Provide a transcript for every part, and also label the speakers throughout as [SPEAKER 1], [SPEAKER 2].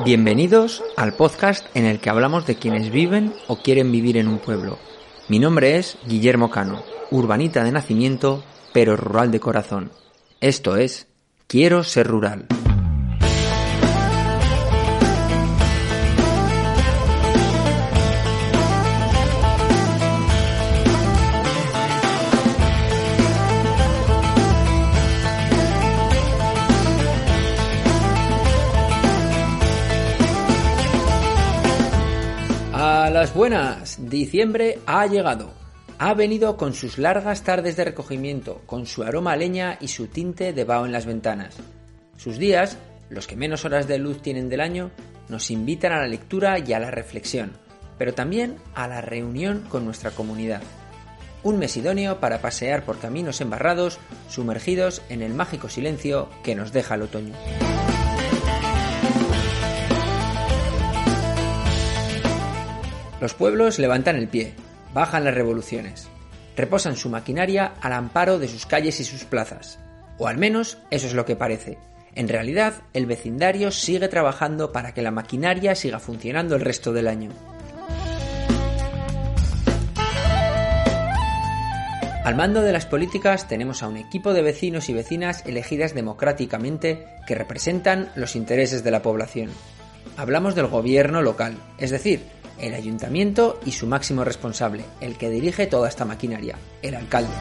[SPEAKER 1] Bienvenidos al podcast en el que hablamos de quienes viven o quieren vivir en un pueblo. Mi nombre es Guillermo Cano, urbanita de nacimiento, pero rural de corazón. Esto es Quiero ser rural. A las buenas, diciembre ha llegado. Ha venido con sus largas tardes de recogimiento, con su aroma a leña y su tinte de vaho en las ventanas. Sus días, los que menos horas de luz tienen del año, nos invitan a la lectura y a la reflexión, pero también a la reunión con nuestra comunidad. Un mes idóneo para pasear por caminos embarrados, sumergidos en el mágico silencio que nos deja el otoño. Los pueblos levantan el pie, bajan las revoluciones, reposan su maquinaria al amparo de sus calles y sus plazas. O al menos eso es lo que parece. En realidad, el vecindario sigue trabajando para que la maquinaria siga funcionando el resto del año. Al mando de las políticas tenemos a un equipo de vecinos y vecinas elegidas democráticamente que representan los intereses de la población. Hablamos del gobierno local, es decir, el ayuntamiento y su máximo responsable, el que dirige toda esta maquinaria, el alcalde.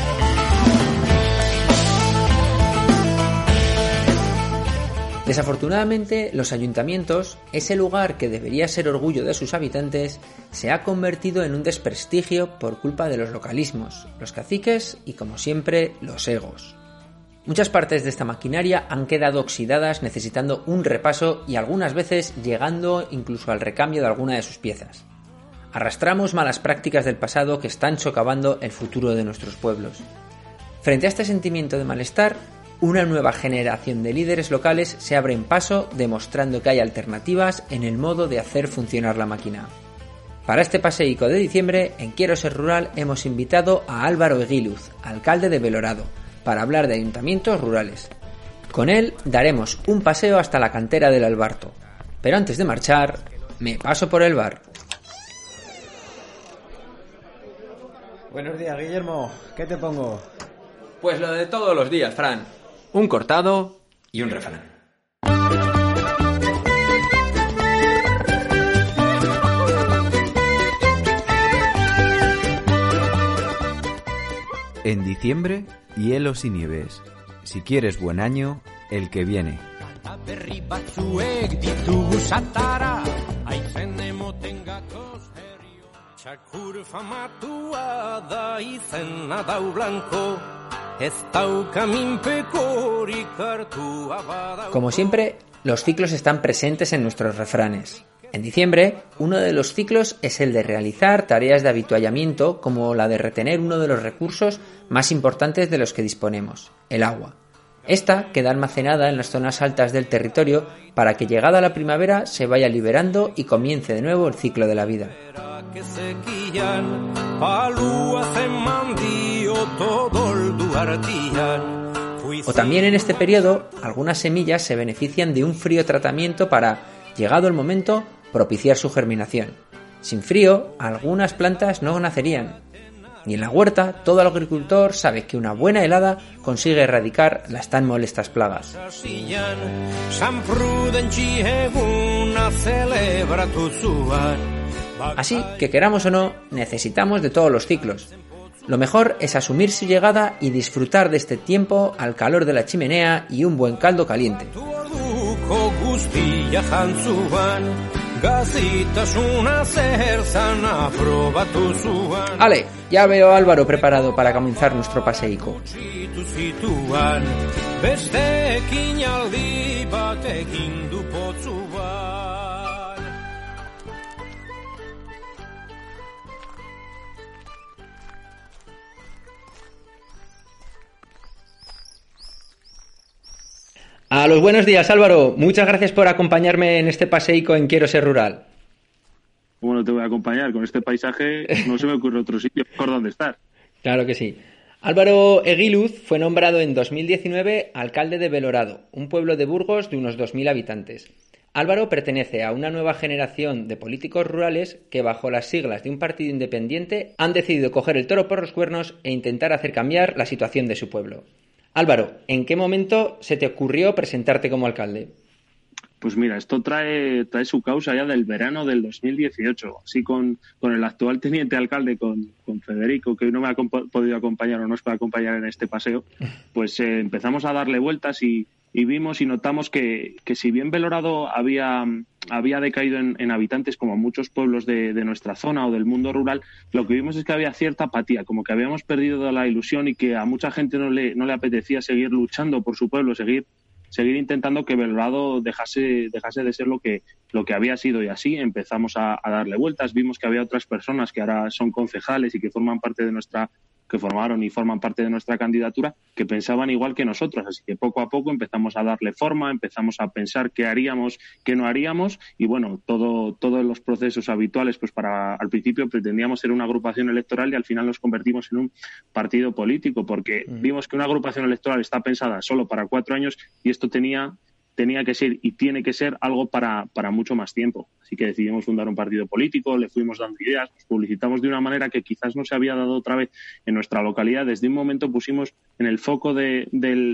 [SPEAKER 1] Desafortunadamente, los ayuntamientos, ese lugar que debería ser orgullo de sus habitantes, se ha convertido en un desprestigio por culpa de los localismos, los caciques y, como siempre, los egos. Muchas partes de esta maquinaria han quedado oxidadas necesitando un repaso y algunas veces llegando incluso al recambio de alguna de sus piezas. Arrastramos malas prácticas del pasado que están socavando el futuro de nuestros pueblos. Frente a este sentimiento de malestar, una nueva generación de líderes locales se abre en paso demostrando que hay alternativas en el modo de hacer funcionar la máquina. Para este paseíco de diciembre, en Quiero ser rural hemos invitado a Álvaro Eguíluz, alcalde de Belorado, para hablar de ayuntamientos rurales. Con él daremos un paseo hasta la cantera del Albarto. Pero antes de marchar, me paso por el bar.
[SPEAKER 2] Buenos días, Guillermo. ¿Qué te pongo?
[SPEAKER 1] Pues lo de todos los días, Fran. Un cortado y un refrán.
[SPEAKER 3] En diciembre, hielos y nieves. Si quieres buen año, el que viene.
[SPEAKER 1] Como siempre, los ciclos están presentes en nuestros refranes. En diciembre, uno de los ciclos es el de realizar tareas de avituallamiento como la de retener uno de los recursos más importantes de los que disponemos, el agua. Esta queda almacenada en las zonas altas del territorio para que llegada la primavera se vaya liberando y comience de nuevo el ciclo de la vida. O también en este periodo, algunas semillas se benefician de un frío tratamiento para, llegado el momento, propiciar su germinación. Sin frío, algunas plantas no nacerían. Y en la huerta, todo agricultor sabe que una buena helada consigue erradicar las tan molestas plagas. Así que queramos o no, necesitamos de todos los ciclos. Lo mejor es asumir su llegada y disfrutar de este tiempo al calor de la chimenea y un buen caldo caliente. Ale, ya veo a Álvaro preparado para comenzar nuestro paseíco. A los buenos días, Álvaro. Muchas gracias por acompañarme en este paseíco en Quiero ser rural.
[SPEAKER 4] Bueno, te voy a acompañar. Con este paisaje no se me ocurre otro sitio por donde estar.
[SPEAKER 1] Claro que sí. Álvaro Eguíluz fue nombrado en 2019 alcalde de Belorado, un pueblo de Burgos de unos 2.000 habitantes. Álvaro pertenece a una nueva generación de políticos rurales que, bajo las siglas de un partido independiente, han decidido coger el toro por los cuernos e intentar hacer cambiar la situación de su pueblo. Álvaro, ¿en qué momento se te ocurrió presentarte como alcalde?
[SPEAKER 4] Pues mira, esto trae su causa ya del verano del 2018. Así con el actual teniente alcalde, con Federico, que no me ha podido acompañar o no nos puede acompañar en este paseo, pues empezamos a darle vueltas y vimos y notamos que si bien Belorado había decaído en habitantes como muchos pueblos de nuestra zona o del mundo rural, lo que vimos es que había cierta apatía, como que habíamos perdido la ilusión y que a mucha gente no le apetecía seguir luchando por su pueblo, seguir intentando que Belorado dejase de ser lo que había sido, y así empezamos a darle vueltas. Vimos que había otras personas que ahora son concejales y que formaron y forman parte de nuestra candidatura, que pensaban igual que nosotros, así que poco a poco empezamos a darle forma, empezamos a pensar qué haríamos, qué no haríamos, y bueno, todos los procesos habituales, pues al principio pretendíamos ser una agrupación electoral y al final nos convertimos en un partido político, porque vimos que una agrupación electoral está pensada solo para 4 años y esto tenía que ser y tiene que ser algo para mucho más tiempo. Así que decidimos fundar un partido político, le fuimos dando ideas, nos publicitamos de una manera que quizás no se había dado otra vez en nuestra localidad. Desde un momento pusimos en el foco en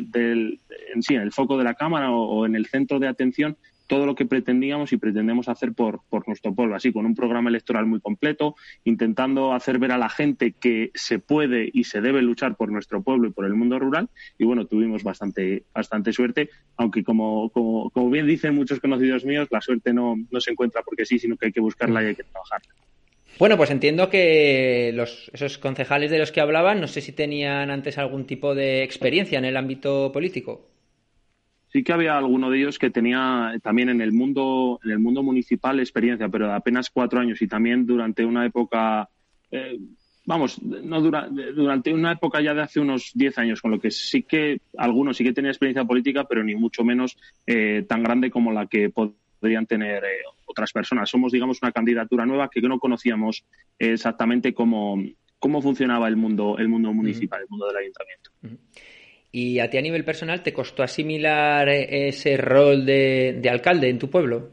[SPEAKER 4] el foco de la Cámara o en el centro de atención todo lo que pretendíamos y pretendemos hacer por nuestro pueblo, así con un programa electoral muy completo, intentando hacer ver a la gente que se puede y se debe luchar por nuestro pueblo y por el mundo rural. Y bueno, tuvimos bastante suerte, aunque como bien dicen muchos conocidos míos, la suerte no se encuentra porque sí, sino que hay que buscarla y hay que trabajarla.
[SPEAKER 1] Bueno, pues entiendo que esos concejales de los que hablaban, no sé si tenían antes algún tipo de experiencia en el ámbito político.
[SPEAKER 4] Sí que había alguno de ellos que tenía también en el mundo municipal experiencia, pero de apenas 4 años, y también durante una época, durante una época ya de hace unos 10 años, con lo que sí que algunos sí que tenían experiencia política, pero ni mucho menos tan grande como la que podrían tener otras personas. Somos, digamos, una candidatura nueva que no conocíamos exactamente cómo funcionaba el mundo municipal, el mundo del ayuntamiento.
[SPEAKER 1] ¿Y a ti a nivel personal te costó asimilar ese rol de alcalde en tu pueblo?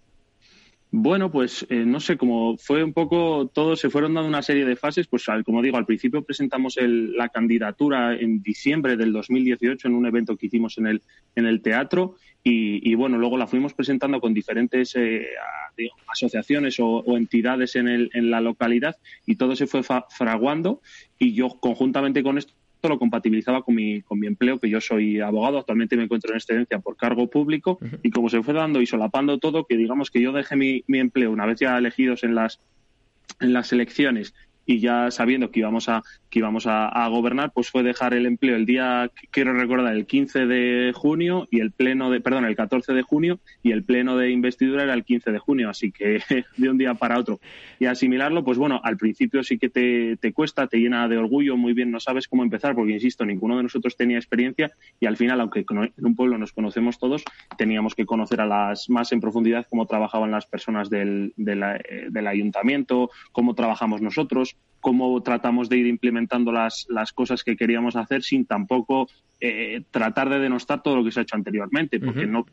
[SPEAKER 4] Bueno, pues no sé, como fue un poco, todos se fueron dando una serie de fases, pues como digo, al principio presentamos la candidatura en diciembre del 2018 en un evento que hicimos en el teatro y bueno, luego la fuimos presentando con diferentes asociaciones o entidades en la localidad y todo se fue fraguando y yo conjuntamente con esto lo compatibilizaba con mi empleo, que yo soy abogado, actualmente me encuentro en excedencia por cargo público y como se fue dando y solapando todo, que digamos que yo dejé mi empleo una vez ya elegidos en las elecciones y ya sabiendo que íbamos a gobernar, pues fue dejar el empleo el día, quiero recordar, el 15 de junio y el 14 de junio y el pleno de investidura era el 15 de junio, así que de un día para otro. Y asimilarlo, pues bueno, al principio sí que te cuesta, te llena de orgullo, muy bien, no sabes cómo empezar, porque insisto, ninguno de nosotros tenía experiencia y al final, aunque en un pueblo nos conocemos todos, teníamos que conocer más en profundidad cómo trabajaban las personas del ayuntamiento, cómo trabajamos nosotros, cómo tratamos de ir implementando las cosas que queríamos hacer sin tampoco tratar de denostar todo lo que se ha hecho anteriormente, porque no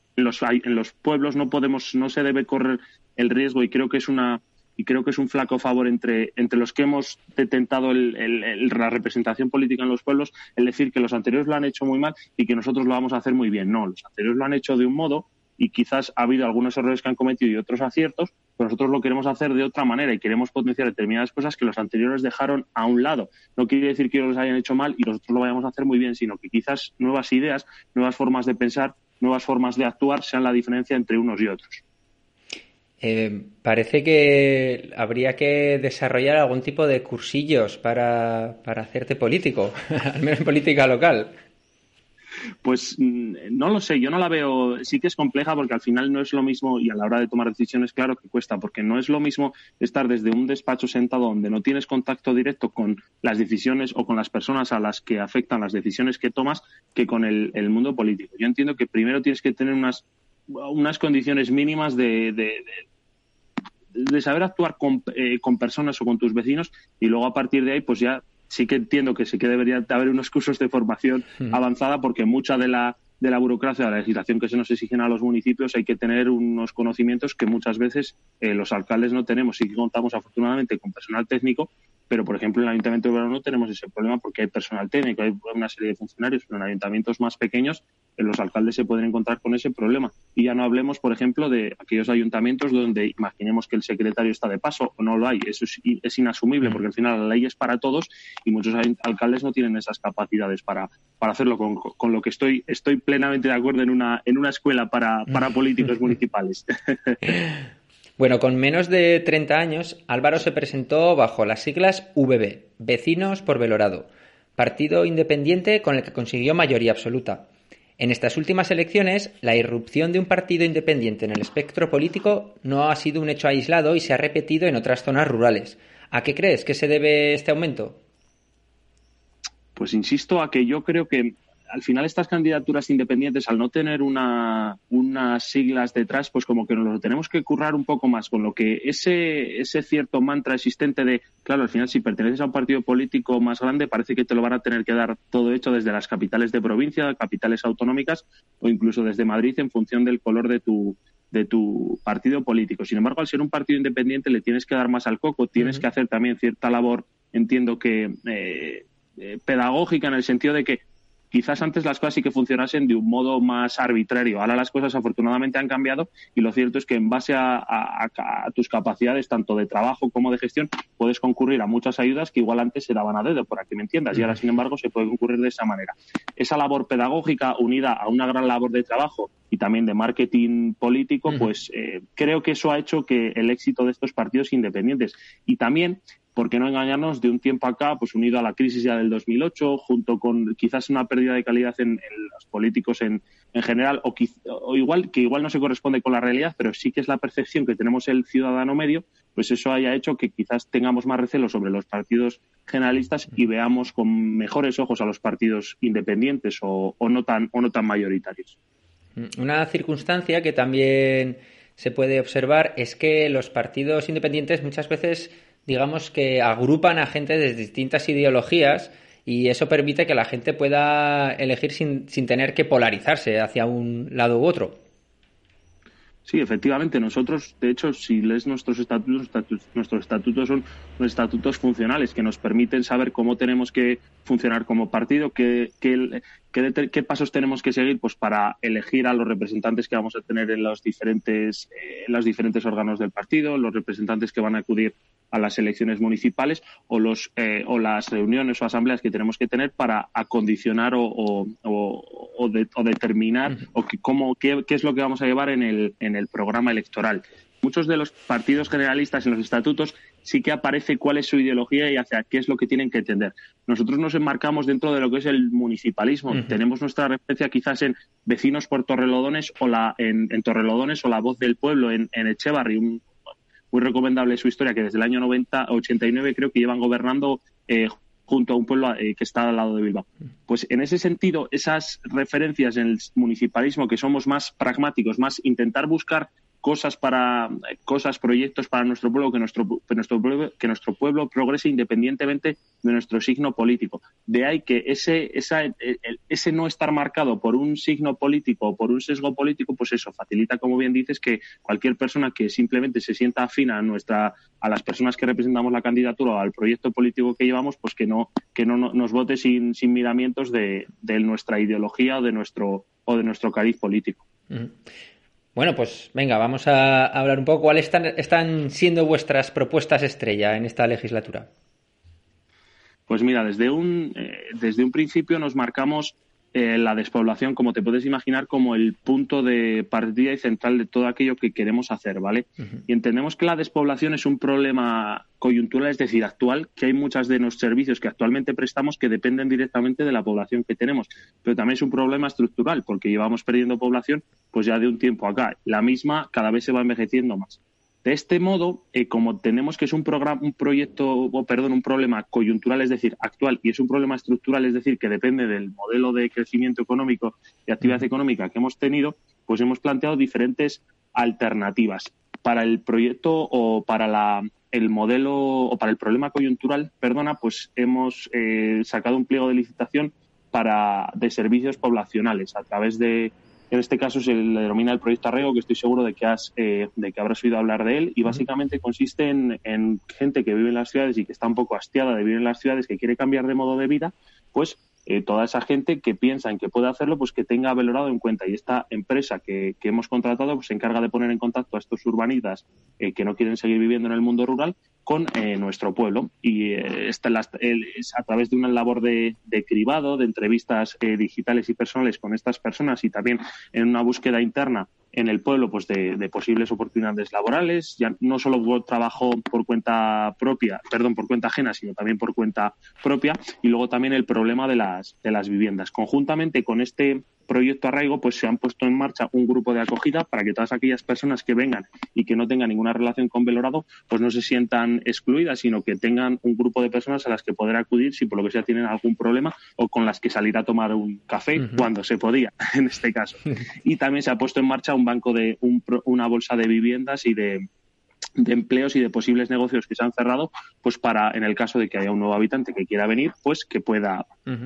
[SPEAKER 4] en los pueblos no se debe correr el riesgo y creo que es un flaco favor entre los que hemos detentado la representación política en los pueblos, el decir que los anteriores lo han hecho muy mal y que nosotros lo vamos a hacer muy bien. No, los anteriores lo han hecho de un modo y quizás ha habido algunos errores que han cometido y otros aciertos, pero nosotros lo queremos hacer de otra manera y queremos potenciar determinadas cosas que los anteriores dejaron a un lado. No quiere decir que ellos los hayan hecho mal y nosotros lo vayamos a hacer muy bien, sino que quizás nuevas ideas, nuevas formas de pensar, nuevas formas de actuar sean la diferencia entre unos y otros.
[SPEAKER 1] Parece que habría que desarrollar algún tipo de cursillos para hacerte político, al menos en política local.
[SPEAKER 4] Pues no lo sé, yo no la veo, sí que es compleja porque al final no es lo mismo y a la hora de tomar decisiones claro que cuesta, porque no es lo mismo estar desde un despacho sentado donde no tienes contacto directo con las decisiones o con las personas a las que afectan las decisiones que tomas que con el mundo político. Yo entiendo que primero tienes que tener unas condiciones mínimas de saber actuar con personas o con tus vecinos y luego a partir de ahí pues ya sí que entiendo que sí que debería haber unos cursos de formación avanzada porque mucha de la de la burocracia, de la legislación que se nos exigen a los municipios, hay que tener unos conocimientos que muchas veces los alcaldes no tenemos. Sí que contamos afortunadamente con personal técnico, pero por ejemplo en el Ayuntamiento de Bilbao no tenemos ese problema porque hay personal técnico, hay una serie de funcionarios, pero en ayuntamientos más pequeños los alcaldes se pueden encontrar con ese problema. Y ya no hablemos, por ejemplo, de aquellos ayuntamientos donde imaginemos que el secretario está de paso o no lo hay. Eso es inasumible porque al final la ley es para todos y muchos alcaldes no tienen esas capacidades para hacerlo. Con lo que estoy plenamente de acuerdo en una escuela para políticos municipales.
[SPEAKER 1] Bueno, con menos de 30 años, Álvaro se presentó bajo las siglas VB, Vecinos por Belorado, partido independiente con el que consiguió mayoría absoluta. En estas últimas elecciones, la irrupción de un partido independiente en el espectro político no ha sido un hecho aislado y se ha repetido en otras zonas rurales. ¿A qué crees que se debe este aumento?
[SPEAKER 4] Pues insisto a que yo creo que al final estas candidaturas independientes, al no tener unas siglas detrás, pues como que nos lo tenemos que currar un poco más, con lo que ese cierto mantra existente de, claro, al final si perteneces a un partido político más grande, parece que te lo van a tener que dar todo hecho desde las capitales de provincia, capitales autonómicas o incluso desde Madrid en función del color de tu partido político. Sin embargo, al ser un partido independiente le tienes que dar más al coco, tienes que hacer también cierta labor, entiendo que pedagógica, en el sentido de que quizás antes las cosas sí que funcionasen de un modo más arbitrario. Ahora las cosas afortunadamente han cambiado y lo cierto es que en base a tus capacidades tanto de trabajo como de gestión puedes concurrir a muchas ayudas que igual antes se daban a dedo, para que me entiendas, y ahora sin embargo se puede concurrir de esa manera. Esa labor pedagógica unida a una gran labor de trabajo y también de marketing político, pues creo que eso ha hecho que el éxito de estos partidos independientes y también, por qué no engañarnos, de un tiempo acá, pues unido a la crisis ya del 2008, junto con quizás una pérdida de calidad en los políticos en general, o igual no se corresponde con la realidad, pero sí que es la percepción que tenemos el ciudadano medio, pues eso haya hecho que quizás tengamos más recelo sobre los partidos generalistas y veamos con mejores ojos a los partidos independientes o no tan mayoritarios.
[SPEAKER 1] Una circunstancia que también se puede observar es que los partidos independientes muchas veces, digamos que agrupan a gente de distintas ideologías y eso permite que la gente pueda elegir sin tener que polarizarse hacia un lado u otro.
[SPEAKER 4] Sí, efectivamente. Nosotros, de hecho, si lees nuestros estatutos son unos estatutos funcionales que nos permiten saber cómo tenemos que funcionar como partido, qué pasos tenemos que seguir pues para elegir a los representantes que vamos a tener en los diferentes órganos del partido, los representantes que van a acudir a las elecciones municipales o las reuniones o asambleas que tenemos que tener para acondicionar o determinar qué es lo que vamos a llevar en el programa electoral. Muchos de los partidos generalistas en los estatutos sí que aparece cuál es su ideología y hacia qué es lo que tienen que entender. Nosotros nos enmarcamos dentro de lo que es el municipalismo. Tenemos nuestra referencia quizás en Vecinos por Torrelodones en Torrelodones o La Voz del Pueblo en Etxebarri. Muy recomendable su historia, que desde el año 89 creo que llevan gobernando junto a un pueblo que está al lado de Bilbao. Pues en ese sentido, esas referencias en el municipalismo, que somos más pragmáticos, más intentar buscar proyectos para nuestro pueblo, que nuestro pueblo progrese independientemente de nuestro signo político. De ahí que ese no estar marcado por un signo político o por un sesgo político, pues eso facilita, como bien dices, que cualquier persona que simplemente se sienta afín a las personas que representamos la candidatura o al proyecto político que llevamos, pues que no nos vote sin miramientos de nuestra ideología o de nuestro cariz político.
[SPEAKER 1] Bueno, pues venga, vamos a hablar un poco. ¿Cuáles están siendo vuestras propuestas estrella en esta legislatura?
[SPEAKER 4] Pues mira, desde un principio nos marcamos la despoblación, como te puedes imaginar, como el punto de partida y central de todo aquello que queremos hacer, ¿vale? Y entendemos que la despoblación es un problema coyuntural, es decir, actual, que hay muchos de los servicios que actualmente prestamos que dependen directamente de la población que tenemos, pero también es un problema estructural, porque llevamos perdiendo población pues ya de un tiempo acá. La misma cada vez se va envejeciendo más. De este modo, como tenemos que es un problema coyuntural, es decir, actual, y es un problema estructural, es decir, que depende del modelo de crecimiento económico y actividad económica que hemos tenido, pues hemos planteado diferentes alternativas. Para el proyecto o para el modelo o para el problema coyuntural, pues hemos sacado un pliego de licitación de servicios poblacionales a través de, en este caso se le denomina el proyecto Arraigo, que estoy seguro de que habrás oído hablar de él, y básicamente consiste en gente que vive en las ciudades y que está un poco hastiada de vivir en las ciudades, que quiere cambiar de modo de vida, pues toda esa gente que piensa en que puede hacerlo, pues que tenga valorado en cuenta. Y esta empresa que hemos contratado pues se encarga de poner en contacto a estos urbanitas que no quieren seguir viviendo en el mundo rural con nuestro pueblo. Y es a través de una labor de cribado, de entrevistas digitales y personales con estas personas, y también en una búsqueda interna en el pueblo pues de posibles oportunidades laborales, ya no solo trabajo por cuenta ajena, sino también por cuenta propia, y luego también el problema de las viviendas. Conjuntamente con este proyecto Arraigo, pues se han puesto en marcha un grupo de acogida para que todas aquellas personas que vengan y que no tengan ninguna relación con Belorado, pues no se sientan excluidas, sino que tengan un grupo de personas a las que poder acudir si por lo que sea tienen algún problema, o con las que salir a tomar un café cuando se podía, en este caso. Y también se ha puesto en marcha un banco una bolsa de viviendas y de empleos y de posibles negocios que se han cerrado, pues para, en el caso de que haya un nuevo habitante que quiera venir, pues que pueda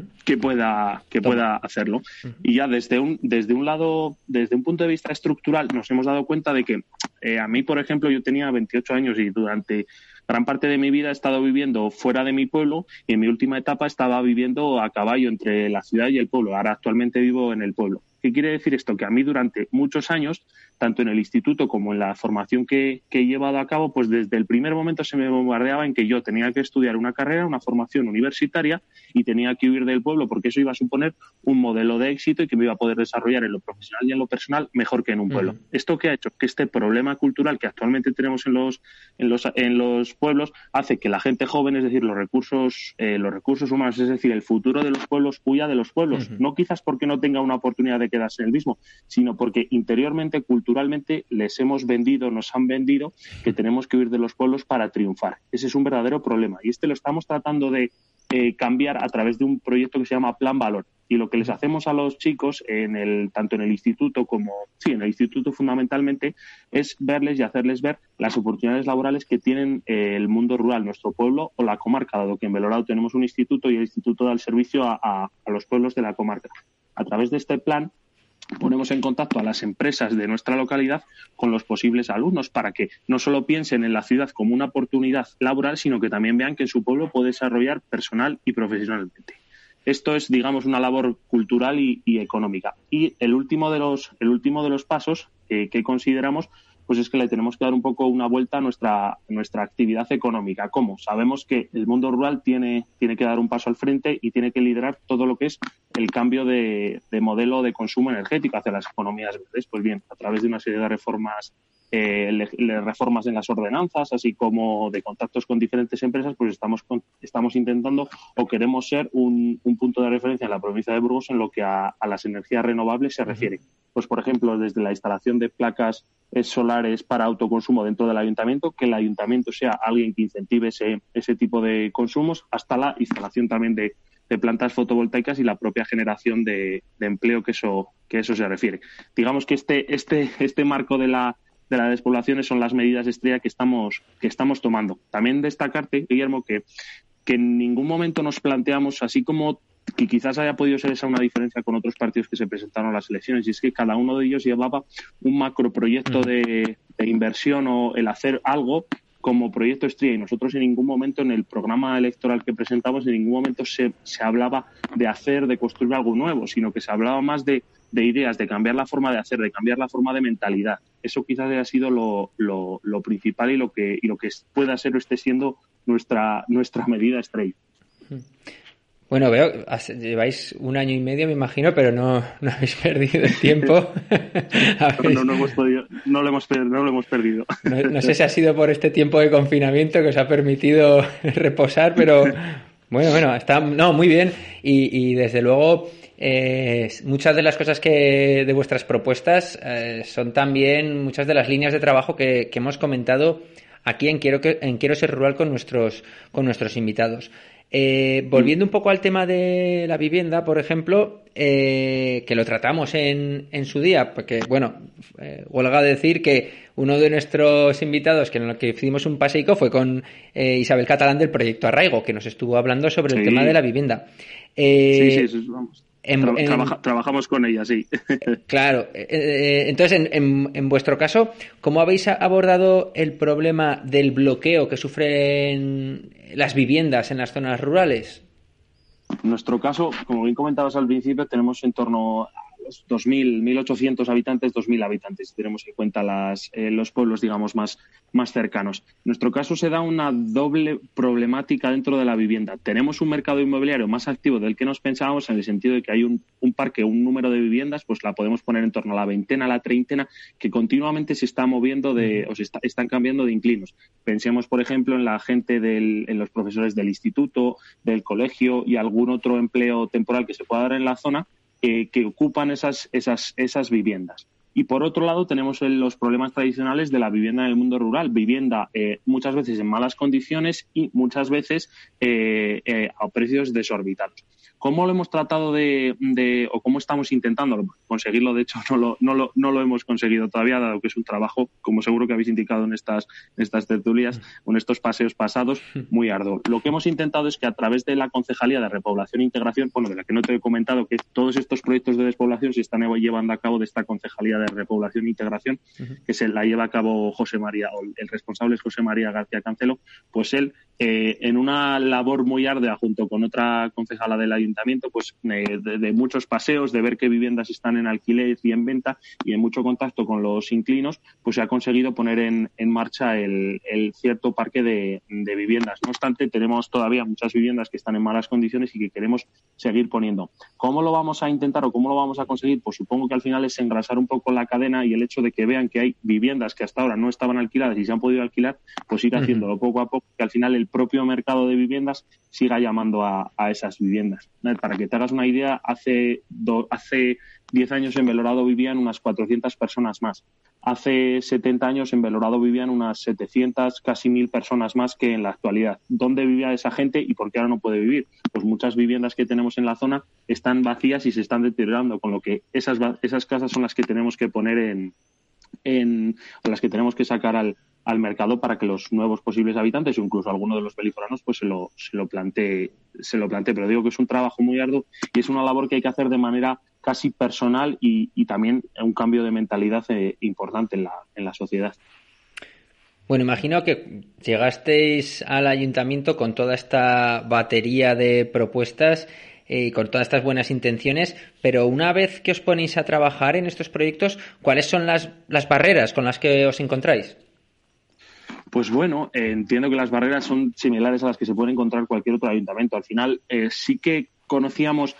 [SPEAKER 4] hacerlo. Y ya desde un punto de vista estructural nos hemos dado cuenta de que a mí, por ejemplo, yo tenía 28 años y durante gran parte de mi vida he estado viviendo fuera de mi pueblo, y en mi última etapa estaba viviendo a caballo entre la ciudad y el pueblo. Ahora actualmente vivo en el pueblo. ¿Qué quiere decir esto? Que a mí durante muchos años, tanto en el instituto como en la formación que he llevado a cabo, pues desde el primer momento se me bombardeaba en que yo tenía que estudiar una carrera, una formación universitaria, y tenía que huir del pueblo porque eso iba a suponer un modelo de éxito y que me iba a poder desarrollar en lo profesional y en lo personal mejor que en un pueblo. ¿Esto qué ha hecho? Que este problema cultural que actualmente tenemos en los pueblos hace que la gente joven, es decir, los recursos humanos, es decir, el futuro de los pueblos, huya de los pueblos. No quizás porque no tenga una oportunidad de quedarse en el mismo, sino porque interiormente, culturalmente, nos han vendido que tenemos que huir de los pueblos para triunfar. Ese es un verdadero problema, y lo estamos tratando de cambiar a través de un proyecto que se llama Plan Valor. Y lo que les hacemos a los chicos, tanto en el instituto en el instituto fundamentalmente, es verles y hacerles ver las oportunidades laborales que tienen el mundo rural, nuestro pueblo o la comarca, dado que en Belorado tenemos un instituto y el instituto da el servicio a los pueblos de la comarca. A través de este plan ponemos en contacto a las empresas de nuestra localidad con los posibles alumnos para que no solo piensen en la ciudad como una oportunidad laboral, sino que también vean que en su pueblo puede desarrollar personal y profesionalmente. Esto es, digamos, una labor cultural y económica. Y el último de los pasos que consideramos, pues es que le tenemos que dar un poco una vuelta a nuestra actividad económica. ¿Cómo? Sabemos que el mundo rural tiene que dar un paso al frente y tiene que liderar todo lo que es el cambio de modelo de consumo energético hacia las economías verdes. Pues bien, a través de una serie de reformas en las ordenanzas, así como de contactos con diferentes empresas, pues estamos intentando o queremos ser un punto de referencia en la provincia de Burgos en lo que a las energías renovables se refiere. Pues, por ejemplo, desde la instalación de placas solares para autoconsumo dentro del ayuntamiento, que el ayuntamiento sea alguien que incentive ese tipo de consumos, hasta la instalación también de plantas fotovoltaicas y la propia generación de empleo que eso se refiere. Digamos que este marco de la despoblación son las medidas estrella que estamos tomando. También destacarte, Guillermo, que en ningún momento nos planteamos, así como que quizás haya podido ser esa una diferencia con otros partidos que se presentaron a las elecciones, y es que cada uno de ellos llevaba un macroproyecto de inversión o el hacer algo como proyecto estrella, y nosotros en ningún momento en el programa electoral que presentamos en ningún momento se hablaba de construir algo nuevo, sino que se hablaba más de ideas, de cambiar la forma de hacer, de cambiar la forma de mentalidad. Eso quizás haya sido lo principal y lo que pueda ser o esté siendo nuestra medida estrella.
[SPEAKER 1] Bueno, lleváis 1 año y medio, me imagino, pero no habéis perdido el tiempo.
[SPEAKER 4] No lo hemos perdido.
[SPEAKER 1] No sé si ha sido por este tiempo de confinamiento que os ha permitido reposar, pero bueno, está muy bien. Y desde luego, muchas de las cosas de vuestras propuestas son también muchas de las líneas de trabajo que hemos comentado aquí en Quiero Ser Rural con nuestros invitados. Volviendo un poco al tema de la vivienda, por ejemplo, que lo tratamos en su día, porque, bueno, huelga decir que uno de nuestros invitados, que en el que hicimos un paseico, fue con Isabel Catalán del Proyecto Arraigo, que nos estuvo hablando sobre el tema de la vivienda.
[SPEAKER 4] Sí, vamos. Trabajamos con ella, sí.
[SPEAKER 1] Claro. Entonces, en vuestro caso, ¿cómo habéis abordado el problema del bloqueo que sufren las viviendas en las zonas rurales?
[SPEAKER 4] En nuestro caso, como bien comentabas al principio, tenemos en torno a los 2.000, 1.800 habitantes, 2.000 habitantes, si tenemos en cuenta los pueblos, digamos, más cercanos. En nuestro caso se da una doble problemática dentro de la vivienda. Tenemos un mercado inmobiliario más activo del que nos pensábamos, en el sentido de que hay un parque, un número de viviendas, pues la podemos poner en torno a la veintena, a la treintena, que continuamente se está moviendo están cambiando de inclinos. Pensemos, por ejemplo, en la gente en los profesores del instituto, del colegio y algún otro empleo temporal que se pueda dar en la zona, que ocupan esas viviendas. Y por otro lado tenemos los problemas tradicionales de la vivienda en el mundo rural, vivienda muchas veces en malas condiciones y muchas veces a precios desorbitados. ¿Cómo lo hemos tratado o cómo estamos intentando conseguirlo? De hecho, no lo hemos conseguido todavía, dado que es un trabajo, como seguro que habéis indicado en estas tertulias, en estos paseos pasados, muy arduo. Lo que hemos intentado es que a través de la Concejalía de Repoblación e Integración, de la que no te he comentado, que todos estos proyectos de despoblación se están llevando a cabo de esta Concejalía de Repoblación e Integración, que se la lleva a cabo José María, o el responsable es José María García Cancelo, pues él, en una labor muy ardua junto con otra concejala del ayuntamiento, pues de muchos paseos, de ver qué viviendas están en alquiler y en venta, y en mucho contacto con los inquilinos, pues se ha conseguido poner en marcha el cierto parque de viviendas. No obstante, tenemos todavía muchas viviendas que están en malas condiciones y que queremos seguir poniendo. ¿Cómo lo vamos a intentar o cómo lo vamos a conseguir? Pues supongo que al final es engrasar un poco la cadena, y el hecho de que vean que hay viviendas que hasta ahora no estaban alquiladas y se han podido alquilar, pues ir haciéndolo poco a poco, que al final el propio mercado de viviendas siga llamando a esas viviendas. Para que te hagas una idea, hace 10 años en Belorado vivían unas 400 personas más. Hace 70 años en Belorado vivían unas 700, casi 1.000 personas más que en la actualidad. ¿Dónde vivía esa gente y por qué ahora no puede vivir? Pues muchas viviendas que tenemos en la zona están vacías y se están deteriorando, con lo que esas casas son las que tenemos que poner o las que tenemos que sacar al mercado para que los nuevos posibles habitantes o incluso alguno de los beliforanos pues se lo plantee. Pero digo que es un trabajo muy arduo y es una labor que hay que hacer de manera casi personal y también un cambio de mentalidad importante en la sociedad.
[SPEAKER 1] Bueno, imagino que llegasteis al ayuntamiento con toda esta batería de propuestas y con todas estas buenas intenciones, pero una vez que os ponéis a trabajar en estos proyectos, ¿cuáles son las barreras con las que os encontráis?
[SPEAKER 4] Pues bueno, entiendo que las barreras son similares a las que se puede encontrar cualquier otro ayuntamiento. Al final sí que conocíamos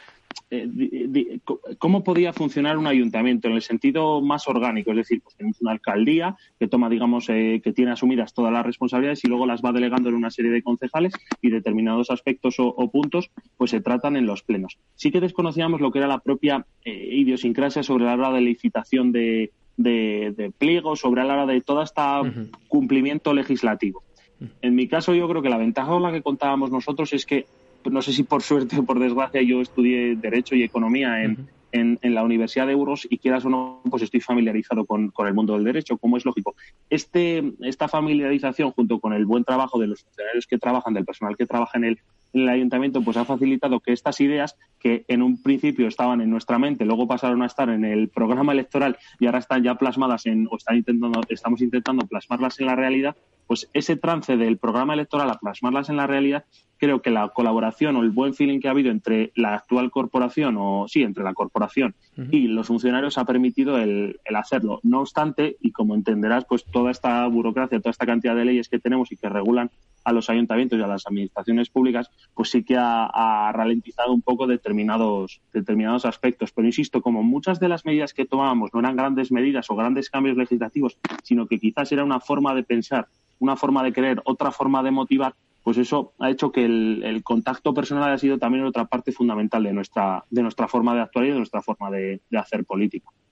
[SPEAKER 4] cómo podía funcionar un ayuntamiento en el sentido más orgánico, es decir, pues tenemos una alcaldía que toma, digamos, que tiene asumidas todas las responsabilidades y luego las va delegando en una serie de concejales y determinados aspectos o puntos pues se tratan en los plenos. Sí que desconocíamos lo que era la propia idiosincrasia sobre la hora de licitación de pliegos, sobre la hora de todo este cumplimiento legislativo. En mi caso, yo creo que la ventaja con la que contábamos nosotros es que, no sé si por suerte o por desgracia, yo estudié Derecho y Economía en la Universidad de Burgos y quieras o no, pues estoy familiarizado con el mundo del derecho, como es lógico. Esta familiarización junto con el buen trabajo de los funcionarios que trabajan, del personal que trabaja en el ayuntamiento, pues ha facilitado que estas ideas que en un principio estaban en nuestra mente, luego pasaron a estar en el programa electoral y ahora están ya plasmadas estamos intentando plasmarlas en la realidad, pues ese trance del programa electoral a plasmarlas en la realidad, creo que la colaboración o el buen feeling que ha habido entre la actual corporación, entre la corporación y los funcionarios ha permitido el hacerlo. No obstante, y como entenderás, pues toda esta burocracia, toda esta cantidad de leyes que tenemos y que regulan a los ayuntamientos y a las administraciones públicas, pues sí que ha ralentizado un poco determinados aspectos. Pero insisto, como muchas de las medidas que tomábamos no eran grandes medidas o grandes cambios legislativos, sino que quizás era una forma de pensar, una forma de querer, otra forma de motivar, pues eso ha hecho que el contacto personal haya sido también otra parte fundamental de nuestra forma de actuar y de nuestra forma de hacer política.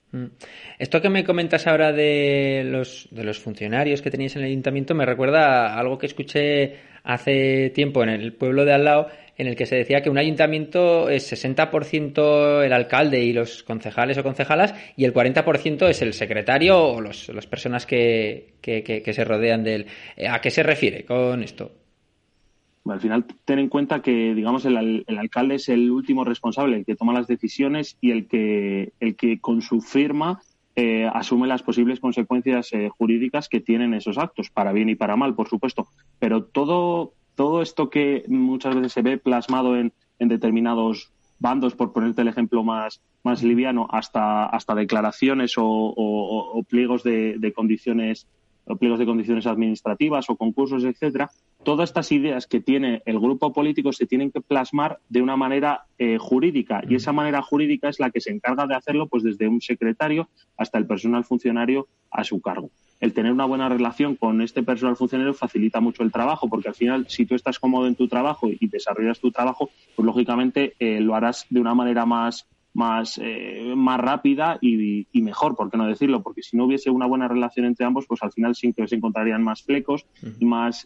[SPEAKER 1] Esto que me comentas ahora de los funcionarios que teníais en el ayuntamiento me recuerda a algo que escuché hace tiempo en el pueblo de al lado, en el que se decía que un ayuntamiento es 60% el alcalde y los concejales o concejalas y el 40% es el secretario o las personas que se rodean de él. ¿A qué se refiere con esto?
[SPEAKER 4] Al final, ten en cuenta que, digamos, el alcalde es el último responsable, el que toma las decisiones y el que con su firma asume las posibles consecuencias jurídicas que tienen esos actos, para bien y para mal, por supuesto. Pero todo esto que muchas veces se ve plasmado en determinados bandos, por ponerte el ejemplo más liviano, hasta declaraciones o pliegos de condiciones o pliegos de condiciones administrativas o concursos, etcétera, todas estas ideas que tiene el grupo político se tienen que plasmar de una manera jurídica, y esa manera jurídica es la que se encarga de hacerlo pues desde un secretario hasta el personal funcionario a su cargo. El tener una buena relación con este personal funcionario facilita mucho el trabajo, porque al final, si tú estás cómodo en tu trabajo y desarrollas tu trabajo, pues lógicamente lo harás de una manera más rápida y mejor, por qué no decirlo, porque si no hubiese una buena relación entre ambos, pues al final siempre se encontrarían más flecos y más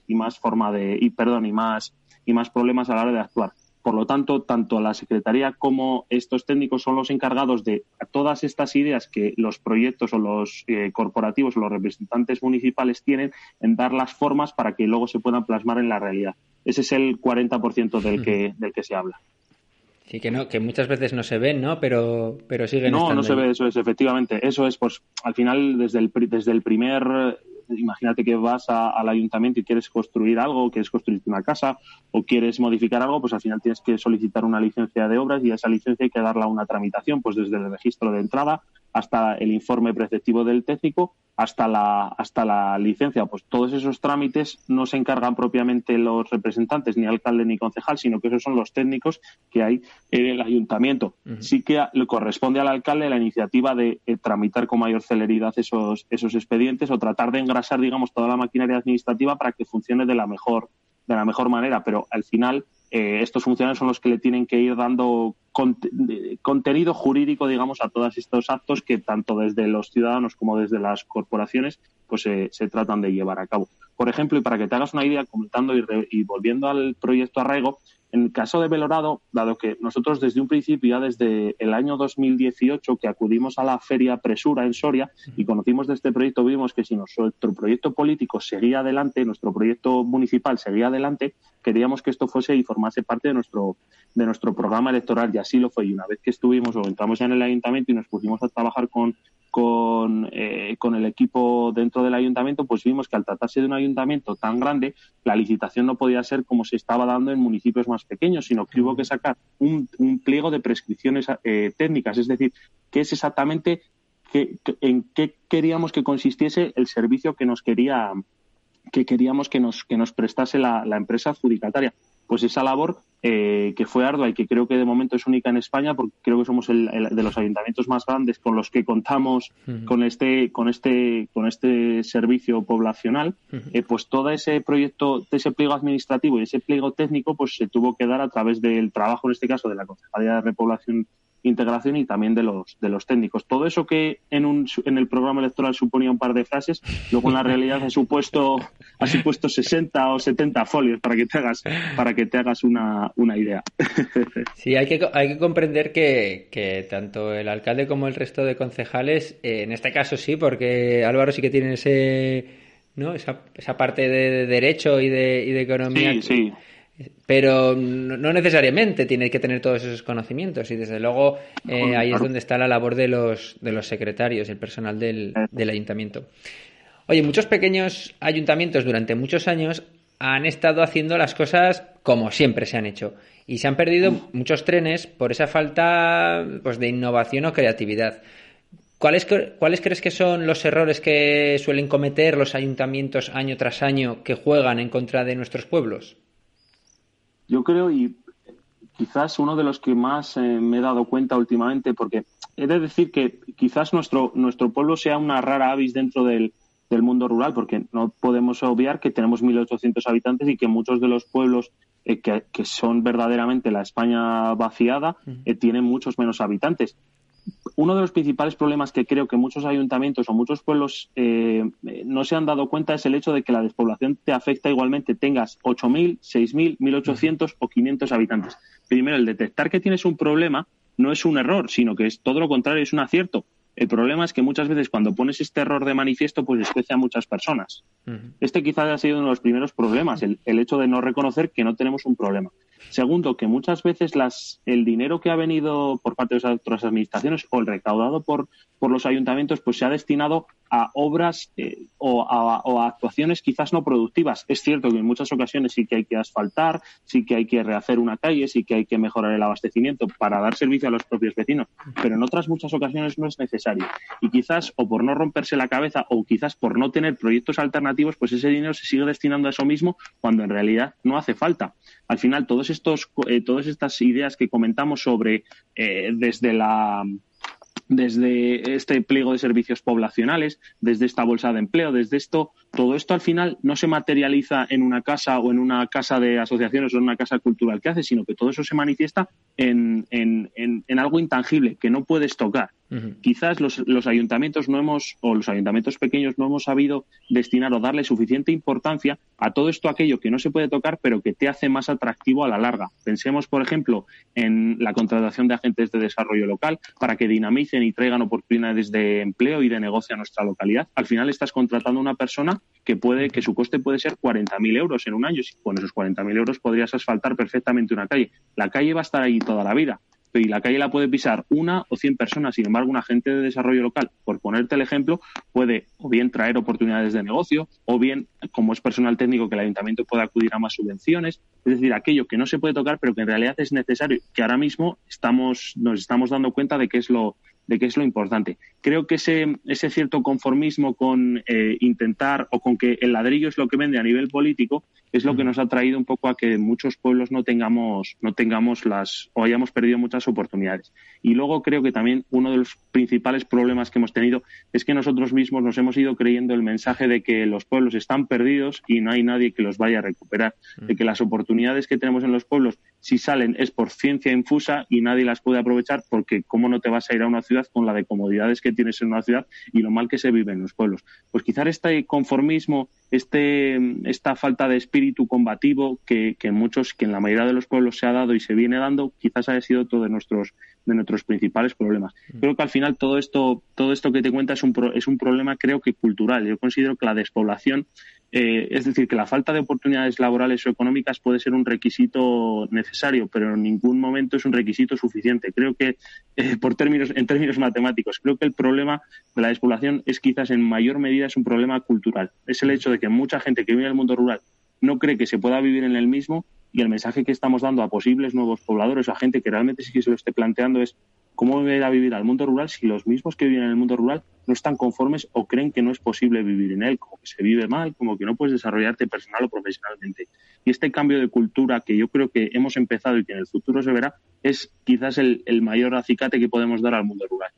[SPEAKER 4] problemas a la hora de actuar. Por lo tanto, tanto la Secretaría como estos técnicos son los encargados de todas estas ideas que los proyectos o los corporativos o los representantes municipales tienen, en dar las formas para que luego se puedan plasmar en la realidad. Ese es el 40% del que se habla.
[SPEAKER 1] Sí, que muchas veces no se ven, ¿no? Pero siguen estando.
[SPEAKER 4] No se ve, eso es, efectivamente. Eso es, pues, al final, desde el primer... Imagínate que vas al ayuntamiento y quieres construir algo, quieres construir una casa o quieres modificar algo, pues al final tienes que solicitar una licencia de obras y a esa licencia hay que darle una tramitación, pues desde el registro de entrada hasta el informe preceptivo del técnico, hasta la licencia. Pues todos esos trámites no se encargan propiamente los representantes, ni alcalde ni concejal, sino que esos son los técnicos que hay en el ayuntamiento. Uh-huh. Sí que le corresponde al alcalde la iniciativa de tramitar con mayor celeridad esos expedientes o tratar de engrasar, digamos, toda la maquinaria administrativa para que funcione de la mejor manera, pero al final estos funcionarios son los que le tienen que ir dando contenido jurídico, digamos, a todos estos actos que tanto desde los ciudadanos como desde las corporaciones pues se tratan de llevar a cabo. Por ejemplo, y para que te hagas una idea, comentando y volviendo al proyecto Arraigo, en el caso de Belorado, dado que nosotros desde un principio, ya desde el año 2018, que acudimos a la Feria Presura en Soria y conocimos de este proyecto, vimos que si nuestro proyecto político seguía adelante, nuestro proyecto municipal seguía adelante, queríamos que esto fuese y formase parte de nuestro programa electoral, y así lo fue. Y una vez que estuvimos o entramos ya en el ayuntamiento y nos pusimos a trabajar con el equipo dentro del ayuntamiento, pues vimos que al tratarse de un ayuntamiento tan grande, la licitación no podía ser como se estaba dando en municipios más pequeños, sino que hubo que sacar un pliego de prescripciones técnicas, es decir, qué es exactamente en qué queríamos que consistiese el servicio que queríamos que nos prestase la empresa adjudicataria. Pues esa labor que fue ardua y que creo que de momento es única en España, porque creo que somos el de los ayuntamientos más grandes con los que contamos con este servicio poblacional, pues todo ese proyecto, ese pliego administrativo y ese pliego técnico, pues se tuvo que dar a través del trabajo, en este caso, de la Concejalía de Repoblación e Integración y también de los técnicos. Todo eso que en el programa electoral suponía un par de frases, luego en la realidad ha supuesto 60 o 70 folios para que te hagas una idea.
[SPEAKER 1] Sí, hay que comprender que tanto el alcalde como el resto de concejales, en este caso sí, porque Álvaro sí que tiene esa parte de derecho y de economía.
[SPEAKER 4] Sí.
[SPEAKER 1] Pero no necesariamente tiene que tener todos esos conocimientos, y desde luego ahí es donde está la labor de los secretarios, el personal del ayuntamiento. Oye, muchos pequeños ayuntamientos durante muchos años han estado haciendo las cosas como siempre se han hecho y se han perdido muchos trenes por esa falta, pues, de innovación o creatividad. ¿Cuáles crees que son los errores que suelen cometer los ayuntamientos año tras año que juegan en contra de nuestros pueblos?
[SPEAKER 4] Yo creo, y quizás uno de los que más me he dado cuenta últimamente, porque he de decir que quizás nuestro pueblo sea una rara avis dentro del mundo rural, porque no podemos obviar que tenemos 1.800 habitantes y que muchos de los pueblos que son verdaderamente la España vaciada tienen muchos menos habitantes. uno de los principales problemas que creo que muchos ayuntamientos o muchos pueblos no se han dado cuenta es el hecho de que la despoblación te afecta igualmente, tengas 8.000, 6.000, 1.800 o 500 habitantes. Primero, el detectar que tienes un problema no es un error, sino que es todo lo contrario, es un acierto. El problema es que muchas veces cuando pones este error de manifiesto, pues desprecia a muchas personas. Este quizás ha sido uno de los primeros problemas, el hecho de no reconocer que no tenemos un problema. Segundo, que muchas veces el dinero que ha venido por parte de otras administraciones o el recaudado por los ayuntamientos, pues se ha destinado a obras o a actuaciones quizás no productivas. Es cierto que en muchas ocasiones sí que hay que asfaltar, sí que hay que rehacer una calle, sí que hay que mejorar el abastecimiento para dar servicio a los propios vecinos, pero en otras muchas ocasiones no es necesario. Y quizás o por no romperse la cabeza o quizás por no tener proyectos alternativos, pues ese dinero se sigue destinando a eso mismo cuando en realidad no hace falta. Al final, todas estas ideas que comentamos sobre desde este pliego de servicios poblacionales, desde esta bolsa de empleo, todo esto al final no se materializa en una casa o en una casa de asociaciones o en una casa cultural que hace, sino que todo eso se manifiesta en algo intangible que no puedes tocar. Quizás los ayuntamientos los ayuntamientos pequeños no hemos sabido destinar o darle suficiente importancia a todo esto, aquello que no se puede tocar, pero que te hace más atractivo a la larga. Pensemos, por ejemplo, en la contratación de agentes de desarrollo local para que dinamicen y traigan oportunidades de empleo y de negocio a nuestra localidad. Al final estás contratando a una persona que su coste puede ser 40.000 euros en un año. Con esos 40.000 euros podrías asfaltar perfectamente una calle. La calle va a estar ahí toda la vida. Y la calle la puede pisar 1 o 100 personas. Sin embargo, un agente de desarrollo local, por ponerte el ejemplo, puede o bien traer oportunidades de negocio o bien, como es personal técnico, que el ayuntamiento pueda acudir a más subvenciones. Es decir, aquello que no se puede tocar, pero que en realidad es necesario, que ahora mismo nos estamos dando cuenta de que es lo importante. Creo que ese cierto conformismo con intentar o con que el ladrillo es lo que vende a nivel político es lo que nos ha traído un poco a que muchos pueblos no tengamos o hayamos perdido muchas oportunidades. Y luego creo que también uno de los principales problemas que hemos tenido es que nosotros mismos nos hemos ido creyendo el mensaje de que los pueblos están perdidos y no hay nadie que los vaya a recuperar, de que las oportunidades que tenemos en los pueblos, si salen, es por ciencia infusa y nadie las puede aprovechar, porque ¿cómo no te vas a ir a una ciudad con la de comodidades que tienes en una ciudad y lo mal que se vive en los pueblos? Pues quizás este conformismo, esta falta de espíritu combativo que en la mayoría de los pueblos se ha dado y se viene dando, quizás haya sido otro de nuestros principales problemas. Creo que al final todo esto que te cuenta es un problema, creo que cultural. Yo considero que la despoblación, es decir, que la falta de oportunidades laborales o económicas puede ser un requisito necesario, pero en ningún momento es un requisito suficiente. Creo que, en términos matemáticos, creo que el problema de la despoblación es quizás en mayor medida es un problema cultural. Es el hecho de que mucha gente que vive en el mundo rural no cree que se pueda vivir en el mismo, y el mensaje que estamos dando a posibles nuevos pobladores o a gente que realmente sí que se lo esté planteando es cómo volver a vivir al mundo rural si los mismos que viven en el mundo rural no están conformes o creen que no es posible vivir en él, como que se vive mal, como que no puedes desarrollarte personal o profesionalmente. Y este cambio de cultura que yo creo que hemos empezado y que en el futuro se verá es quizás el mayor acicate que podemos dar al mundo rural.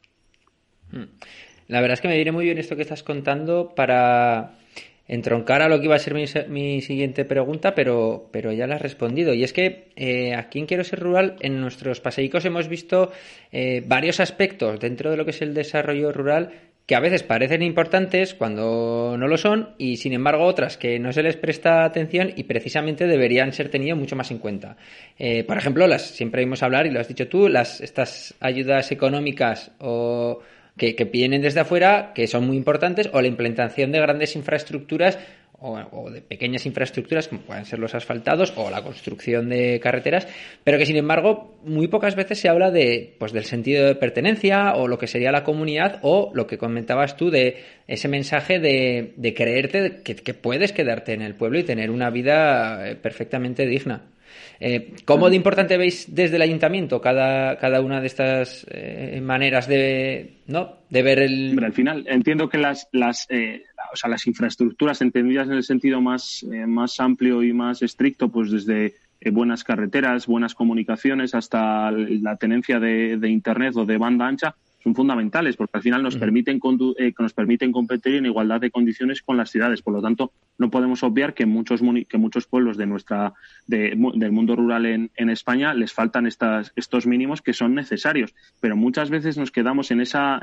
[SPEAKER 1] La verdad es que me viene muy bien esto que estás contando para entroncar a lo que iba a ser mi siguiente pregunta, pero ya la has respondido. Y es que aquí en Quiero Ser Rural, en nuestros paseicos hemos visto varios aspectos dentro de lo que es el desarrollo rural que a veces parecen importantes cuando no lo son, y sin embargo otras que no se les presta atención y precisamente deberían ser tenidas mucho más en cuenta. Por ejemplo, siempre oímos hablar, y lo has dicho tú, estas ayudas económicas o que vienen desde afuera, que son muy importantes, o la implantación de grandes infraestructuras o de pequeñas infraestructuras, como pueden ser los asfaltados o la construcción de carreteras, pero que sin embargo muy pocas veces se habla del sentido de pertenencia o lo que sería la comunidad, o lo que comentabas tú de ese mensaje de creerte que puedes quedarte en el pueblo y tener una vida perfectamente digna. ¿Cómo de importante veis desde el ayuntamiento cada una de estas maneras de ver el...?
[SPEAKER 4] Hombre, al final entiendo que las infraestructuras entendidas en el sentido más amplio y más estricto, pues desde buenas carreteras, buenas comunicaciones, hasta la tenencia de internet o de banda ancha, son fundamentales porque al final nos permiten competir en igualdad de condiciones con las ciudades. Por lo tanto, no podemos obviar que muchos pueblos del mundo rural en España les faltan estos mínimos que son necesarios. Pero muchas veces nos quedamos en esa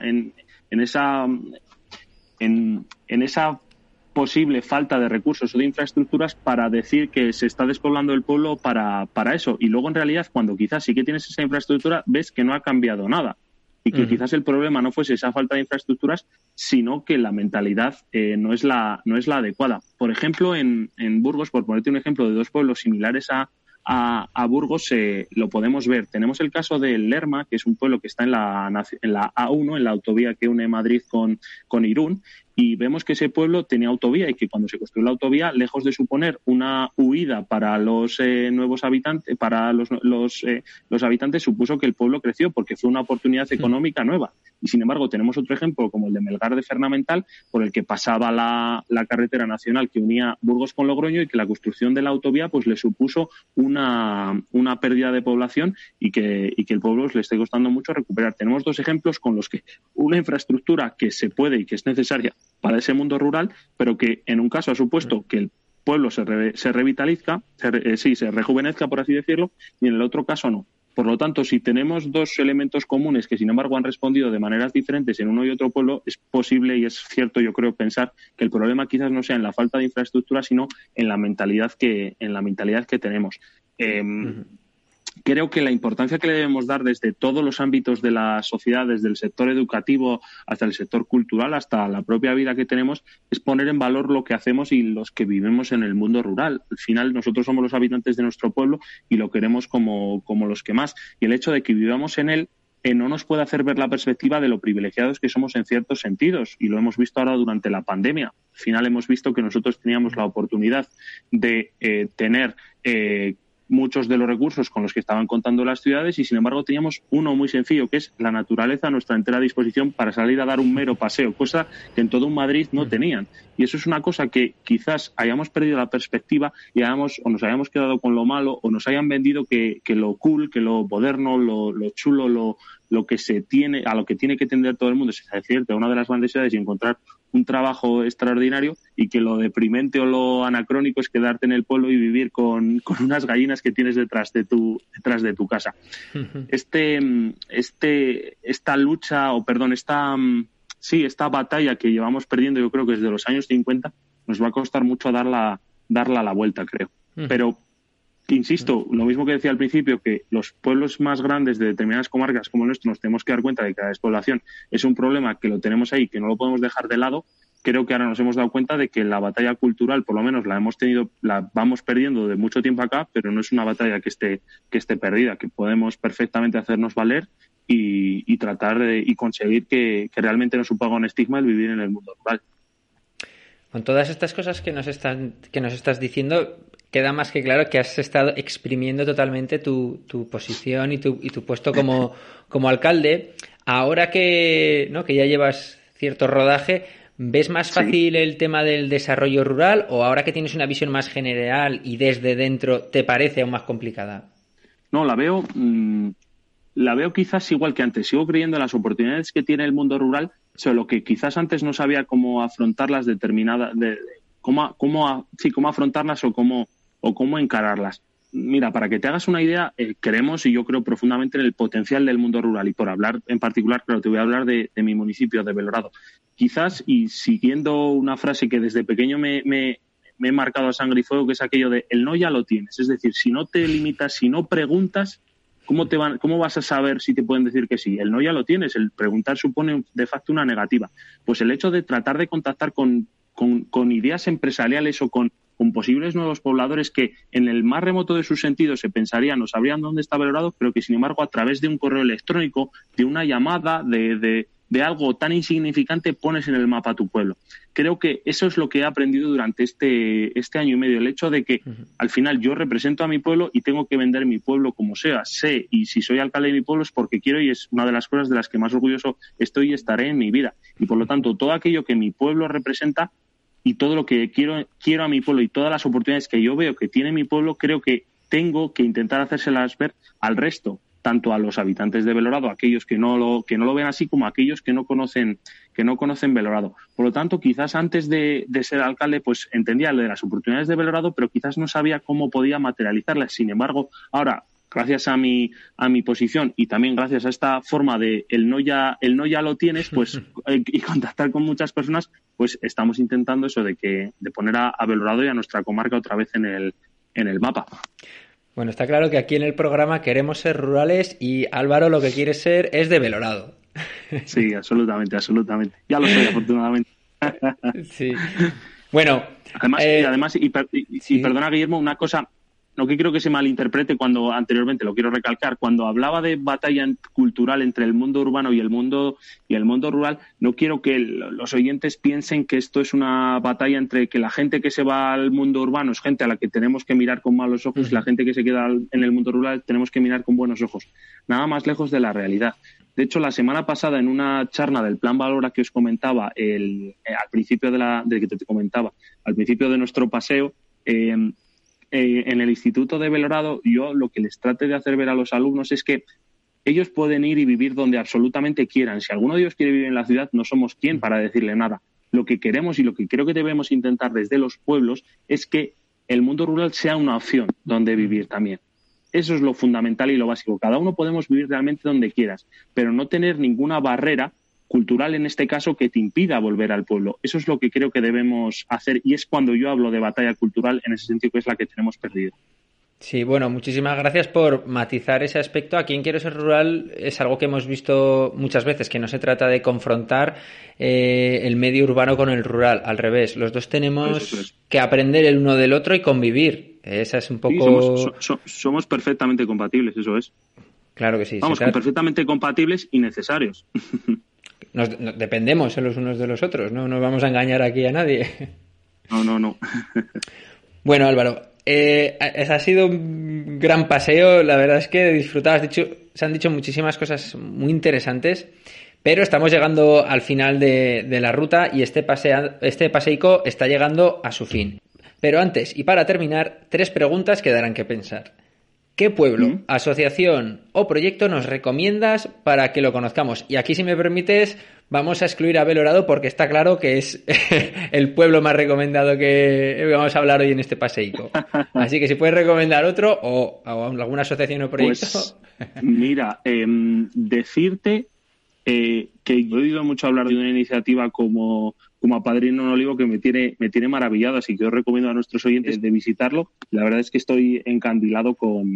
[SPEAKER 4] posible falta de recursos o de infraestructuras para decir que se está despoblando el pueblo para eso. Y luego, en realidad, cuando quizás sí que tienes esa infraestructura, ves que no ha cambiado nada. Y que quizás el problema no fuese esa falta de infraestructuras, sino que la mentalidad no es la adecuada. Por ejemplo, en Burgos, por ponerte un ejemplo de dos pueblos similares a Burgos, lo podemos ver. Tenemos el caso de Lerma, que es un pueblo que está en la A1, en la autovía que une Madrid con Irún, y vemos que ese pueblo tenía autovía y que cuando se construyó la autovía, lejos de suponer una huida para los nuevos habitantes, para los habitantes, supuso que el pueblo creció porque fue una oportunidad económica nueva. Y sin embargo, tenemos otro ejemplo como el de Melgar de Fernamental, por el que pasaba la carretera nacional que unía Burgos con Logroño y que la construcción de la autovía pues le supuso una pérdida de población y que el pueblo le esté costando mucho recuperar. Tenemos dos ejemplos con los que una infraestructura que se puede y que es necesaria para ese mundo rural, pero que en un caso ha supuesto que el pueblo se revitaliza, se rejuvenezca, por así decirlo, y en el otro caso no. Por lo tanto, si tenemos dos elementos comunes que, sin embargo, han respondido de maneras diferentes en uno y otro pueblo, es posible y es cierto, yo creo, pensar que el problema quizás no sea en la falta de infraestructura, sino en la mentalidad que tenemos. Creo que la importancia que le debemos dar desde todos los ámbitos de la sociedad, desde el sector educativo hasta el sector cultural, hasta la propia vida que tenemos, es poner en valor lo que hacemos y los que vivimos en el mundo rural. Al final, nosotros somos los habitantes de nuestro pueblo y lo queremos como los que más. Y el hecho de que vivamos en él no nos puede hacer ver la perspectiva de lo privilegiados que somos en ciertos sentidos. Y lo hemos visto ahora durante la pandemia. Al final hemos visto que nosotros teníamos la oportunidad de tener muchos de los recursos con los que estaban contando las ciudades y, sin embargo, teníamos uno muy sencillo, que es la naturaleza a nuestra entera disposición para salir a dar un mero paseo, cosa que en todo un Madrid no tenían. Y eso es una cosa que quizás hayamos perdido la perspectiva y o nos hayamos quedado con lo malo o nos hayan vendido que lo cool, que lo moderno, lo chulo, lo que se tiene, a lo que tiene que tender todo el mundo es irte a una de las grandes ciudades y encontrar un trabajo extraordinario, y que lo deprimente o lo anacrónico es quedarte en el pueblo y vivir con unas gallinas que tienes detrás de tu casa. Esta batalla que llevamos perdiendo, yo creo que desde los años 50, nos va a costar mucho darla a la vuelta, creo. Pero insisto, lo mismo que decía al principio, que los pueblos más grandes de determinadas comarcas como el nuestro nos tenemos que dar cuenta de que la despoblación es un problema que lo tenemos ahí, que no lo podemos dejar de lado. Creo que ahora nos hemos dado cuenta de que la batalla cultural, por lo menos la vamos perdiendo de mucho tiempo acá, pero no es una batalla que esté perdida, que podemos perfectamente hacernos valer y tratar y conseguir que realmente no suponga un estigma el vivir en el mundo rural.
[SPEAKER 1] Con todas estas cosas que nos estás diciendo, queda más que claro que has estado exprimiendo totalmente tu posición y tu puesto como alcalde. Ahora que ya llevas cierto rodaje, ¿ves más fácil el tema del desarrollo rural, o ahora que tienes una visión más general y desde dentro te parece aún más complicada?
[SPEAKER 4] No, la veo quizás igual que antes. Sigo creyendo en las oportunidades que tiene el mundo rural, solo que quizás antes no sabía cómo afrontarlas cómo afrontarlas o cómo encararlas. Mira, para que te hagas una idea, creemos y yo creo profundamente en el potencial del mundo rural, y por hablar en particular, claro, te voy a hablar de mi municipio, de Belorado. Quizás, y siguiendo una frase que desde pequeño me he marcado a sangre y fuego, que es aquello de el no ya lo tienes. Es decir, si no te limitas, si no preguntas, ¿cómo vas a saber si te pueden decir que sí? El no ya lo tienes, el preguntar supone de facto una negativa. Pues el hecho de tratar de contactar con ideas empresariales o con posibles nuevos pobladores que en el más remoto de sus sentidos se pensarían o sabrían dónde está Belorado, pero que sin embargo a través de un correo electrónico, de una llamada, de algo tan insignificante pones en el mapa tu pueblo. Creo que eso es lo que he aprendido durante este año y medio, el hecho de que al final yo represento a mi pueblo y tengo que vender mi pueblo como sea. Sé, y si soy alcalde de mi pueblo es porque quiero, y es una de las cosas de las que más orgulloso estoy y estaré en mi vida. Y por lo tanto, todo aquello que mi pueblo representa y todo lo que quiero a mi pueblo y todas las oportunidades que yo veo que tiene mi pueblo, creo que tengo que intentar hacérselas ver al resto. tanto a los habitantes de Belorado, aquellos que no lo ven así, como a aquellos que no conocen Belorado. Por lo tanto, quizás antes de ser alcalde, pues entendía lo de las oportunidades de Belorado, pero quizás no sabía cómo podía materializarlas. Sin embargo, ahora, gracias a mi posición y también gracias a esta forma de el no ya lo tienes, pues y contactar con muchas personas, pues estamos intentando eso de poner a Belorado y a nuestra comarca otra vez en el mapa.
[SPEAKER 1] Bueno, está claro que aquí en el programa queremos ser rurales y Álvaro lo que quiere ser es de Belorado.
[SPEAKER 4] Sí, absolutamente. Ya lo soy, afortunadamente.
[SPEAKER 1] Sí. Bueno.
[SPEAKER 4] Además,
[SPEAKER 1] sí.
[SPEAKER 4] Perdona, Guillermo, una cosa, no que creo que se malinterprete cuando anteriormente, lo quiero recalcar, cuando hablaba de batalla cultural entre el mundo urbano y el mundo rural, no quiero que los oyentes piensen que esto es una batalla entre que la gente que se va al mundo urbano es gente a la que tenemos que mirar con malos ojos y la gente que se queda en el mundo rural tenemos que mirar con buenos ojos. Nada más lejos de la realidad. De hecho, la semana pasada, en una charla del Plan Valora que os comentaba al principio al principio de nuestro paseo, en el Instituto de Belorado, yo lo que les trate de hacer ver a los alumnos es que ellos pueden ir y vivir donde absolutamente quieran. Si alguno de ellos quiere vivir en la ciudad, no somos quien para decirle nada. Lo que queremos y lo que creo que debemos intentar desde los pueblos es que el mundo rural sea una opción donde vivir también. Eso es lo fundamental y lo básico. Cada uno podemos vivir realmente donde quieras, pero no tener ninguna barrera cultural, en este caso, que te impida volver al pueblo. Eso es lo que creo que debemos hacer y es cuando yo hablo de batalla cultural, en ese sentido, que es la que tenemos perdida.
[SPEAKER 1] Sí, bueno, muchísimas gracias por matizar ese aspecto. Aquí en Quiero Ser Rural es algo que hemos visto muchas veces, que no se trata de confrontar el medio urbano con el rural, al revés. Los dos tenemos que aprender el uno del otro y convir. Esa es un poco...
[SPEAKER 4] Sí, somos perfectamente compatibles, eso es.
[SPEAKER 1] Claro que sí.
[SPEAKER 4] Vamos, perfectamente compatibles y necesarios.
[SPEAKER 1] Nos dependemos los unos de los otros, no nos vamos a engañar aquí a nadie.
[SPEAKER 4] No.
[SPEAKER 1] Bueno, Álvaro, ha sido un gran paseo, la verdad es que he disfrutado, se han dicho muchísimas cosas muy interesantes, pero estamos llegando al final de la ruta y este paseico está llegando a su fin. Pero antes, y para terminar, 3 preguntas que darán que pensar. ¿Qué pueblo, asociación o proyecto nos recomiendas para que lo conozcamos? Y aquí, si me permites, vamos a excluir a Belorado porque está claro que es el pueblo más recomendado que vamos a hablar hoy en este paseico. Así que si puedes recomendar otro o alguna asociación o proyecto.
[SPEAKER 4] Pues mira, decirte que yo he oído mucho hablar de una iniciativa como Apadrina un Olivo que me tiene maravillado, así que os recomiendo a nuestros oyentes de visitarlo. La verdad es que estoy encandilado con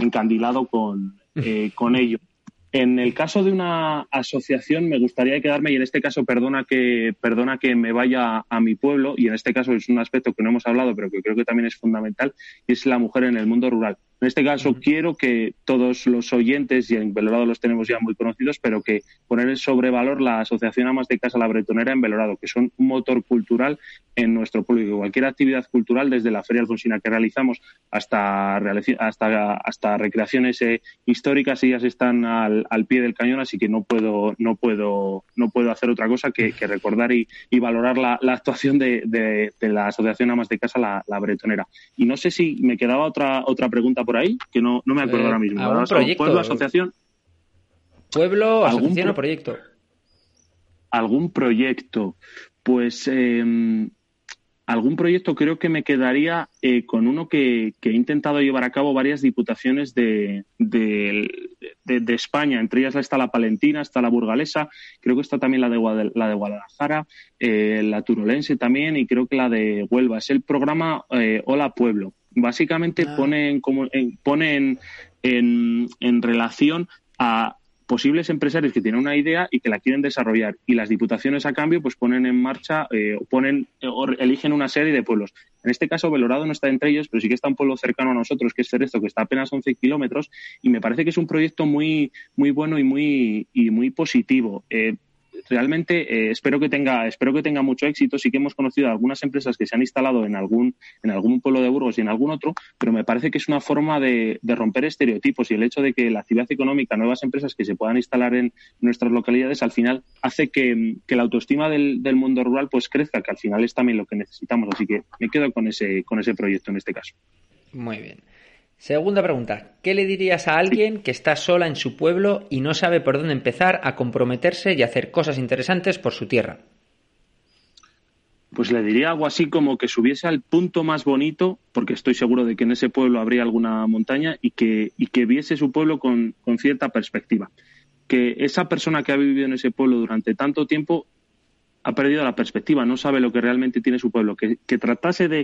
[SPEAKER 4] ello. En el caso de una asociación me gustaría quedarme, y en este caso perdona que me vaya a mi pueblo, y en este caso es un aspecto que no hemos hablado pero que creo que también es fundamental, y es la mujer en el mundo rural. En este caso quiero que todos los oyentes, y en Belorado los tenemos ya muy conocidos, pero que poner sobre valor la Asociación Amas de Casa La Bretonera en Belorado, que son un motor cultural en nuestro pueblo. Y cualquier actividad cultural, desde la Feria Alfonsina que realizamos hasta recreaciones históricas, ellas están al pie del cañón, así que no puedo hacer otra cosa que recordar y valorar la actuación de la Asociación Amas de Casa La Bretonera. Y no sé si me quedaba otra pregunta por ahí, que no me acuerdo ahora mismo.
[SPEAKER 1] ¿Algún proyecto?
[SPEAKER 4] ¿Pueblo, asociación?
[SPEAKER 1] ¿Pueblo, asociación o proyecto?
[SPEAKER 4] ¿Algún proyecto? Pues algún proyecto creo que me quedaría con uno que he intentado llevar a cabo varias diputaciones de España. Entre ellas está la palentina, está la burgalesa, creo que está también la de Guadalajara, la turolense también, y creo que la de Huelva. Es el programa Hola Pueblo. Básicamente ponen en relación a posibles empresarios que tienen una idea y que la quieren desarrollar, y las diputaciones a cambio pues ponen en marcha eligen una serie de pueblos. En este caso Belorado no está entre ellos, pero sí que está un pueblo cercano a nosotros, que es Cerezo, que está a apenas 11 kilómetros, y me parece que es un proyecto muy bueno y muy positivo. Realmente espero que tenga mucho éxito. Sí que hemos conocido algunas empresas que se han instalado en algún pueblo de Burgos y en algún otro, pero me parece que es una forma de romper estereotipos, y el hecho de que la actividad económica, nuevas empresas que se puedan instalar en nuestras localidades, al final hace que la autoestima del mundo rural pues crezca, que al final es también lo que necesitamos. Así que me quedo con ese proyecto en este caso.
[SPEAKER 1] Muy bien. Segunda pregunta. ¿Qué le dirías a alguien que está sola en su pueblo y no sabe por dónde empezar a comprometerse y hacer cosas interesantes por su tierra?
[SPEAKER 4] Pues le diría algo así como que subiese al punto más bonito, porque estoy seguro de que en ese pueblo habría alguna montaña, y que viese su pueblo con cierta perspectiva. Que esa persona que ha vivido en ese pueblo durante tanto tiempo ha perdido la perspectiva, no sabe lo que realmente tiene su pueblo, que tratase de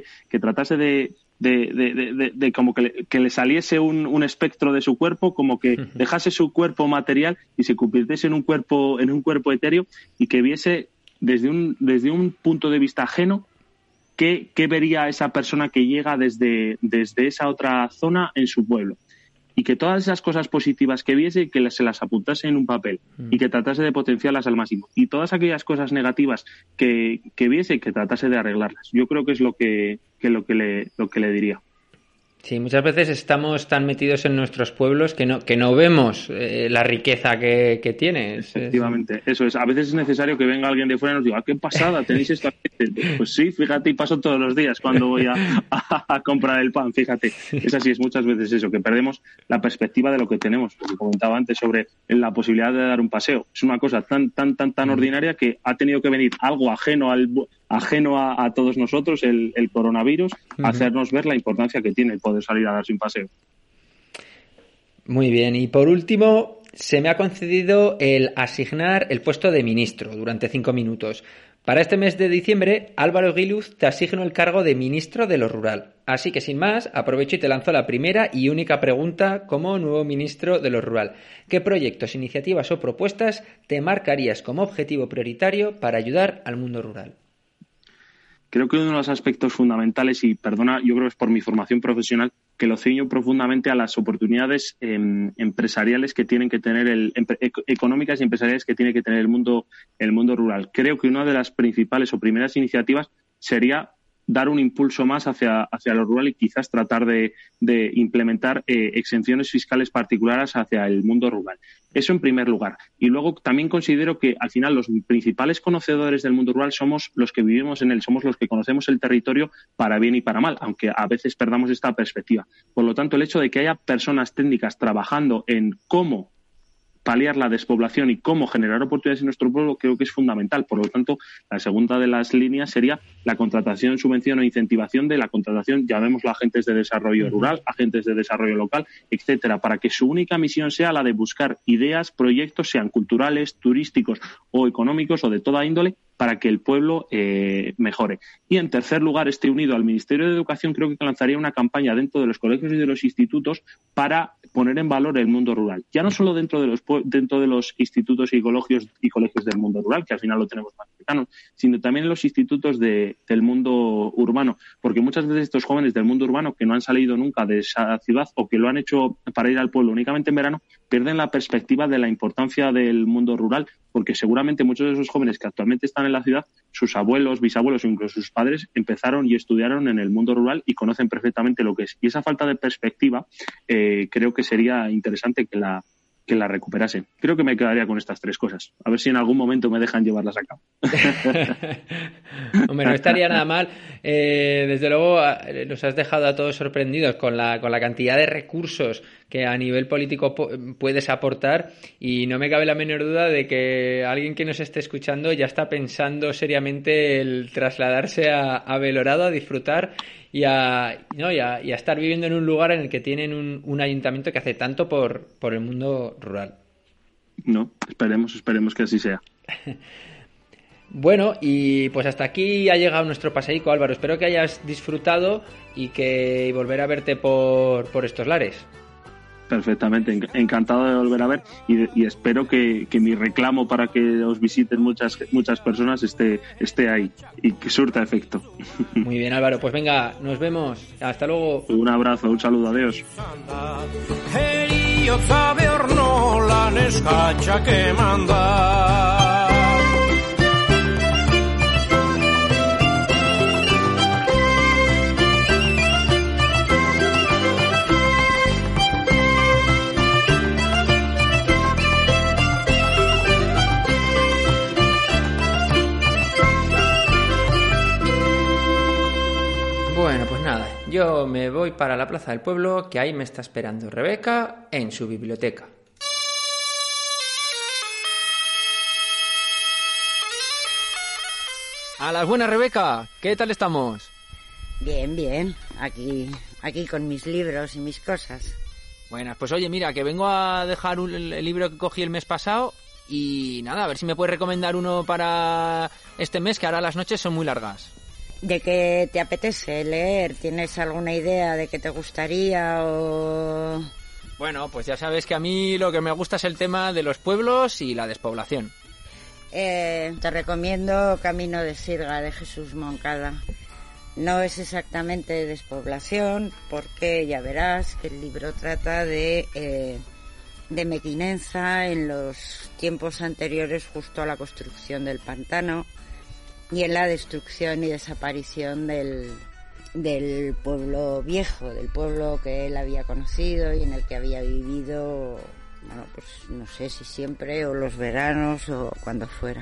[SPEAKER 4] como que le saliese un espectro de su cuerpo, como que dejase su cuerpo material y se convirtiese en un cuerpo etéreo, y que viese desde un punto de vista ajeno qué vería esa persona que llega desde esa otra zona en su pueblo. Y que todas esas cosas positivas que viese, que se las apuntase en un papel y que tratase de potenciarlas al máximo. Y todas aquellas cosas negativas que viese, que tratase de arreglarlas. Yo creo que es lo que le diría.
[SPEAKER 1] Sí, muchas veces estamos tan metidos en nuestros pueblos que no vemos la riqueza que tiene.
[SPEAKER 4] Efectivamente, eso es. A veces es necesario que venga alguien de fuera y nos diga, ¿qué pasada? ¿Tenéis esto aquí? Pues sí, fíjate, y paso todos los días cuando voy a comprar el pan, fíjate. Es así, es muchas veces eso, que perdemos la perspectiva de lo que tenemos. Lo que comentaba antes sobre la posibilidad de dar un paseo. Es una cosa tan ordinaria que ha tenido que venir algo ajeno a todos nosotros, el coronavirus, a hacernos ver la importancia que tiene el poder salir a darse un paseo.
[SPEAKER 1] Muy bien, y por último, se me ha concedido el asignar el puesto de ministro durante 5 minutos. Para este mes de diciembre, Álvaro Giluz te asigno el cargo de ministro de lo rural. Así que sin más, aprovecho y te lanzo la primera y única pregunta como nuevo ministro de lo rural. ¿Qué proyectos, iniciativas o propuestas te marcarías como objetivo prioritario para ayudar al mundo rural?
[SPEAKER 4] Creo que uno de los aspectos fundamentales, y perdona, yo creo que es por mi formación profesional, que lo ciño profundamente a las oportunidades empresariales que tienen que tener económicas y empresariales que tiene que tener el mundo rural. Creo que una de las principales o primeras iniciativas sería dar un impulso más hacia lo rural y quizás tratar de implementar exenciones fiscales particulares hacia el mundo rural. Eso en primer lugar. Y luego también considero que al final los principales conocedores del mundo rural somos los que vivimos en él, somos los que conocemos el territorio para bien y para mal, aunque a veces perdamos esta perspectiva. Por lo tanto, el hecho de que haya personas técnicas trabajando en cómo paliar la despoblación y cómo generar oportunidades en nuestro pueblo creo que es fundamental. Por lo tanto, la segunda de las líneas sería la contratación, subvención o incentivación de la contratación, llamémoslo agentes de desarrollo rural, agentes de desarrollo local, etcétera, para que su única misión sea la de buscar ideas, proyectos, sean culturales, turísticos o económicos o de toda índole, para que el pueblo mejore. Y en tercer lugar, unido al Ministerio de Educación, creo que lanzaría una campaña dentro de los colegios y de los institutos para poner en valor el mundo rural. Ya no solo dentro de los institutos y colegios del mundo rural, que al final lo tenemos más cercano, sino también en los institutos del mundo urbano, porque muchas veces estos jóvenes del mundo urbano que no han salido nunca de esa ciudad o que lo han hecho para ir al pueblo únicamente en verano, pierden la perspectiva de la importancia del mundo rural, porque seguramente muchos de esos jóvenes que actualmente están en la ciudad, sus abuelos, bisabuelos o incluso sus padres empezaron y estudiaron en el mundo rural y conocen perfectamente lo que es. Y esa falta de perspectiva creo que sería interesante que la recuperasen. Creo que me quedaría con estas 3 cosas. A ver si en algún momento me dejan llevarlas a cabo.
[SPEAKER 1] Hombre, no estaría nada mal. Desde luego nos has dejado a todos sorprendidos con la cantidad de recursos que a nivel político puedes aportar, y no me cabe la menor duda de que alguien que nos esté escuchando ya está pensando seriamente el trasladarse a Belorado a disfrutar y a estar viviendo en un lugar en el que tienen un ayuntamiento que hace tanto por el mundo rural.
[SPEAKER 4] No, esperemos que así sea.
[SPEAKER 1] Bueno, y pues hasta aquí ha llegado nuestro paseico, Álvaro. Espero que hayas disfrutado y volver a verte por estos lares.
[SPEAKER 4] Perfectamente, encantado de volver a ver y espero que mi reclamo para que os visiten muchas personas esté ahí y que surta efecto.
[SPEAKER 1] Muy bien, Álvaro, pues venga, nos vemos, hasta luego.
[SPEAKER 4] Un abrazo, un saludo, adiós.
[SPEAKER 1] Bueno, pues nada, Yo me voy para la plaza del pueblo, que ahí me está esperando Rebeca en su biblioteca.
[SPEAKER 5] A las buenas, Rebeca, ¿qué tal estamos?
[SPEAKER 6] Bien, bien, aquí con mis libros y mis cosas.
[SPEAKER 5] Buenas, pues oye, mira, que vengo a dejar el libro que cogí el mes pasado y nada, a ver si me puedes recomendar uno para este mes, que ahora las noches son muy largas.
[SPEAKER 6] ¿De qué te apetece leer? ¿Tienes alguna idea de qué te gustaría o...?
[SPEAKER 5] Bueno, pues ya sabes que a mí lo que me gusta es el tema de los pueblos y la despoblación.
[SPEAKER 6] Te recomiendo Camino de Sirga, de Jesús Moncada. No es exactamente despoblación, porque ya verás que el libro trata de Mequinenza en los tiempos anteriores justo a la construcción del pantano y en la destrucción y desaparición del pueblo viejo, del pueblo que él había conocido y en el que había vivido, bueno, pues no sé si siempre o los veranos o cuando fuera.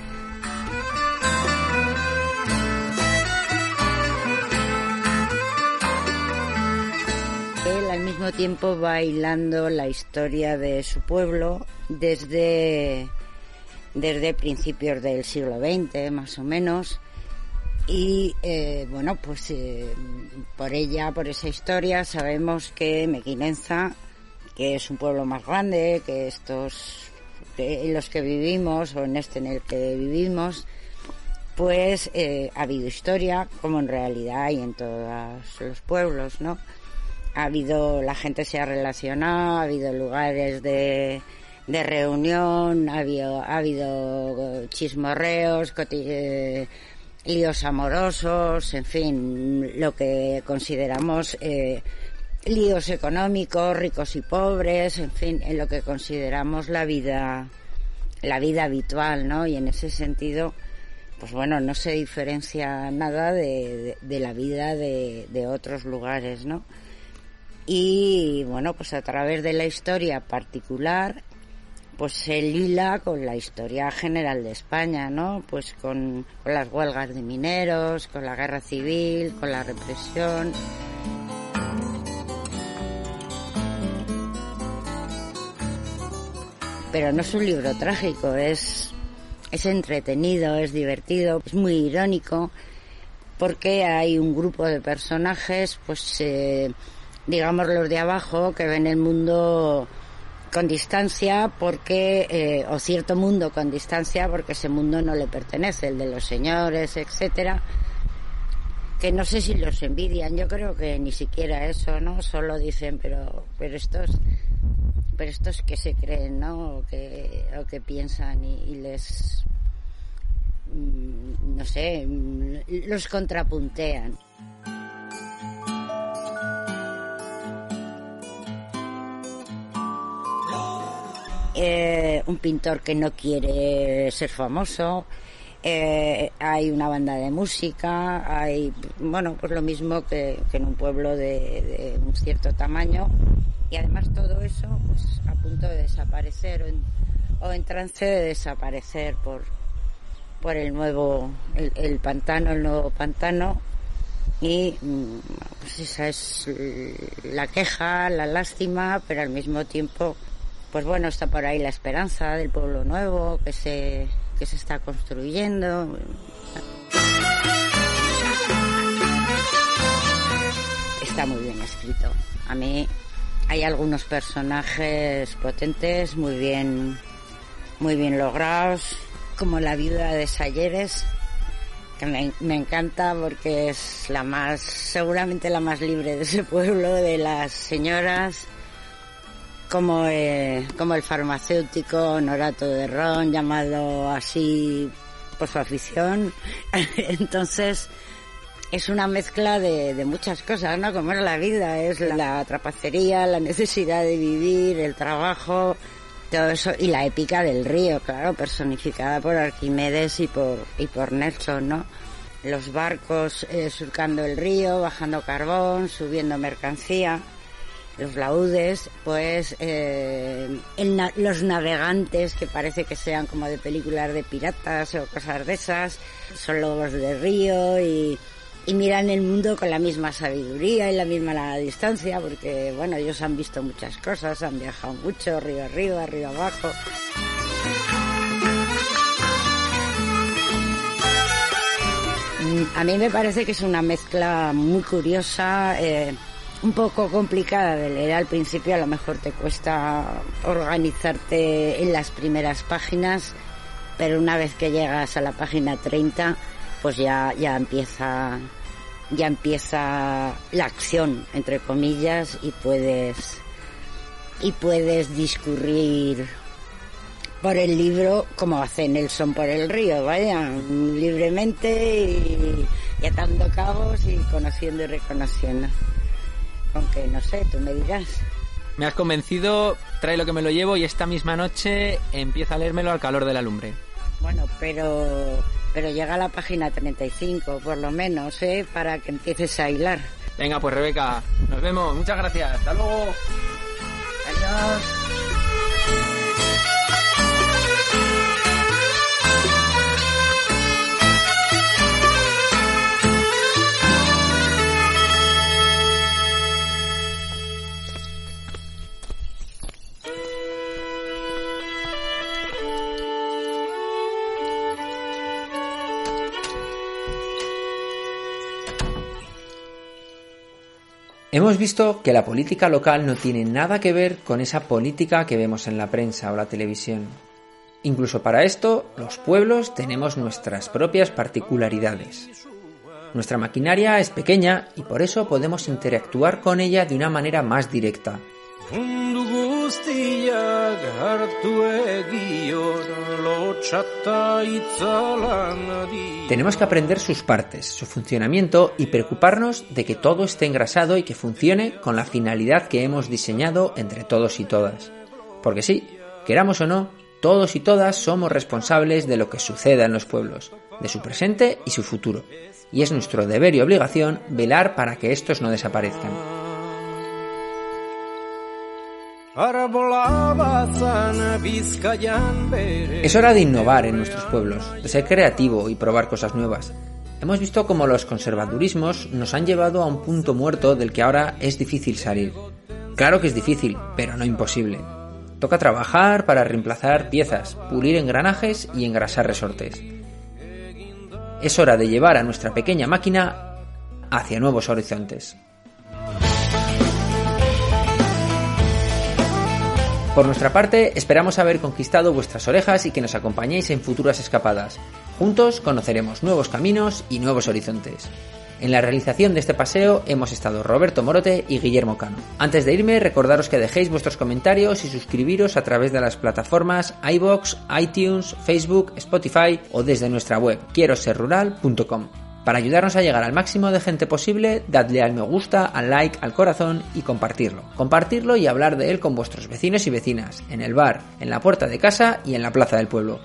[SPEAKER 6] Él al mismo tiempo va hilando la historia de su pueblo desde principios del siglo XX, más o menos, y bueno, pues por esa historia sabemos que Mequinenza, que es un pueblo más grande que en los que vivimos o en el que vivimos, pues ha habido historia, como en realidad hay en todos los pueblos, ¿no? La gente se ha relacionado, ha habido lugares de reunión, ha habido chismorreos, líos amorosos, en fin, lo que consideramos líos económicos, ricos y pobres, en fin, en lo que consideramos la vida habitual, ¿no? Y en ese sentido, pues bueno, no se diferencia nada de la vida de otros lugares, ¿no? Y bueno, pues a través de la historia particular, pues se hila con la historia general de España, ¿no? Pues con las huelgas de mineros, con la guerra civil, con la represión. Pero no es un libro trágico, es entretenido, es divertido, es muy irónico, porque hay un grupo de personajes, pues digamos los de abajo, que ven el mundo con distancia o cierto mundo con distancia porque ese mundo no le pertenece, el de los señores, etcétera, que no sé si los envidian, yo creo que ni siquiera eso, ¿no? Solo dicen, pero estos que se creen, ¿no? O que piensan y les, no sé, los contrapuntean. Un pintor que no quiere ser famoso, hay una banda de música, hay, bueno, pues lo mismo que en un pueblo de un cierto tamaño, y además todo eso pues a punto de desaparecer o en trance de desaparecer por el nuevo pantano, y pues esa es la queja, la lástima, pero al mismo tiempo, pues bueno, está por ahí la esperanza del pueblo nuevo que se está construyendo. Está muy bien escrito. A mí hay algunos personajes potentes, muy bien logrados, como la viuda de Salleres, que me encanta porque es seguramente la más libre de ese pueblo, de las señoras. Como el farmacéutico Honorato de Ron, llamado así por su afición. Entonces es una mezcla de muchas cosas, ¿no? Como es la vida, es la trapacería, la necesidad de vivir, el trabajo, todo eso, y la épica del río, claro, personificada por Arquímedes y por Nelson, ¿no? Los barcos surcando el río, bajando carbón, subiendo mercancía. Los laúdes, pues los navegantes, que parece que sean como de películas de piratas o cosas de esas, son lobos de río y y miran el mundo con la misma sabiduría y la misma distancia, porque bueno, ellos han visto muchas cosas, han viajado mucho, río arriba, río abajo. A mí me parece que es una mezcla muy curiosa, un poco complicada de leer al principio. A lo mejor te cuesta organizarte en las primeras páginas, pero una vez que llegas a la página 30, pues ya empieza la acción, entre comillas, y puedes discurrir por el libro como hace Nelson por el río, vaya, libremente y atando cabos y conociendo y reconociendo. Aunque no sé, tú me dirás.
[SPEAKER 5] Me has convencido, trae lo que me lo llevo y esta misma noche empieza a leérmelo al calor de la lumbre.
[SPEAKER 6] Bueno, pero llega a la página 35, por lo menos, para que empieces a hilar.
[SPEAKER 5] Venga, pues Rebeca, nos vemos. Muchas gracias. Hasta luego.
[SPEAKER 6] Adiós.
[SPEAKER 1] Hemos visto que la política local no tiene nada que ver con esa política que vemos en la prensa o la televisión. Incluso para esto, los pueblos tenemos nuestras propias particularidades. Nuestra maquinaria es pequeña y por eso podemos interactuar con ella de una manera más directa. Tenemos que aprender sus partes, su funcionamiento y preocuparnos de que todo esté engrasado y que funcione con la finalidad que hemos diseñado entre todos y todas. Porque sí, queramos o no, todos y todas somos responsables de lo que suceda en los pueblos, de su presente y su futuro. Y es nuestro deber y obligación velar para que estos no desaparezcan. Es hora de innovar en nuestros pueblos, de ser creativo y probar cosas nuevas. Hemos visto cómo los conservadurismos nos han llevado a un punto muerto del que ahora es difícil salir. Claro que es difícil, pero no imposible. Toca trabajar para reemplazar piezas, pulir engranajes y engrasar resortes. Es hora de llevar a nuestra pequeña máquina hacia nuevos horizontes. Por nuestra parte, esperamos haber conquistado vuestras orejas y que nos acompañéis en futuras escapadas. Juntos conoceremos nuevos caminos y nuevos horizontes. En la realización de este paseo hemos estado Roberto Morote y Guillermo Cano. Antes de irme, recordaros que dejéis vuestros comentarios y suscribiros a través de las plataformas iVoox, iTunes, Facebook, Spotify o desde nuestra web quieroserrural.com. Para ayudarnos a llegar al máximo de gente posible, dadle al me gusta, al like, al corazón y compartirlo. Compartirlo y hablar de él con vuestros vecinos y vecinas, en el bar, en la puerta de casa y en la plaza del pueblo.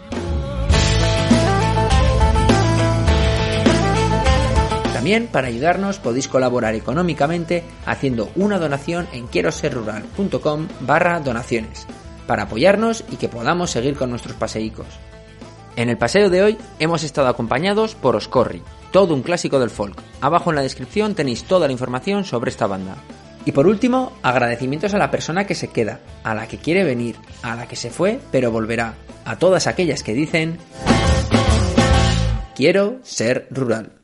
[SPEAKER 1] También, para ayudarnos, podéis colaborar económicamente haciendo una donación en quieroserrural.com/donaciones, para apoyarnos y que podamos seguir con nuestros paseícos. En el paseo de hoy hemos estado acompañados por Oscorri, todo un clásico del folk. Abajo en la descripción tenéis toda la información sobre esta banda. Y por último, agradecimientos a la persona que se queda, a la que quiere venir, a la que se fue pero volverá, a todas aquellas que dicen: quiero ser rural.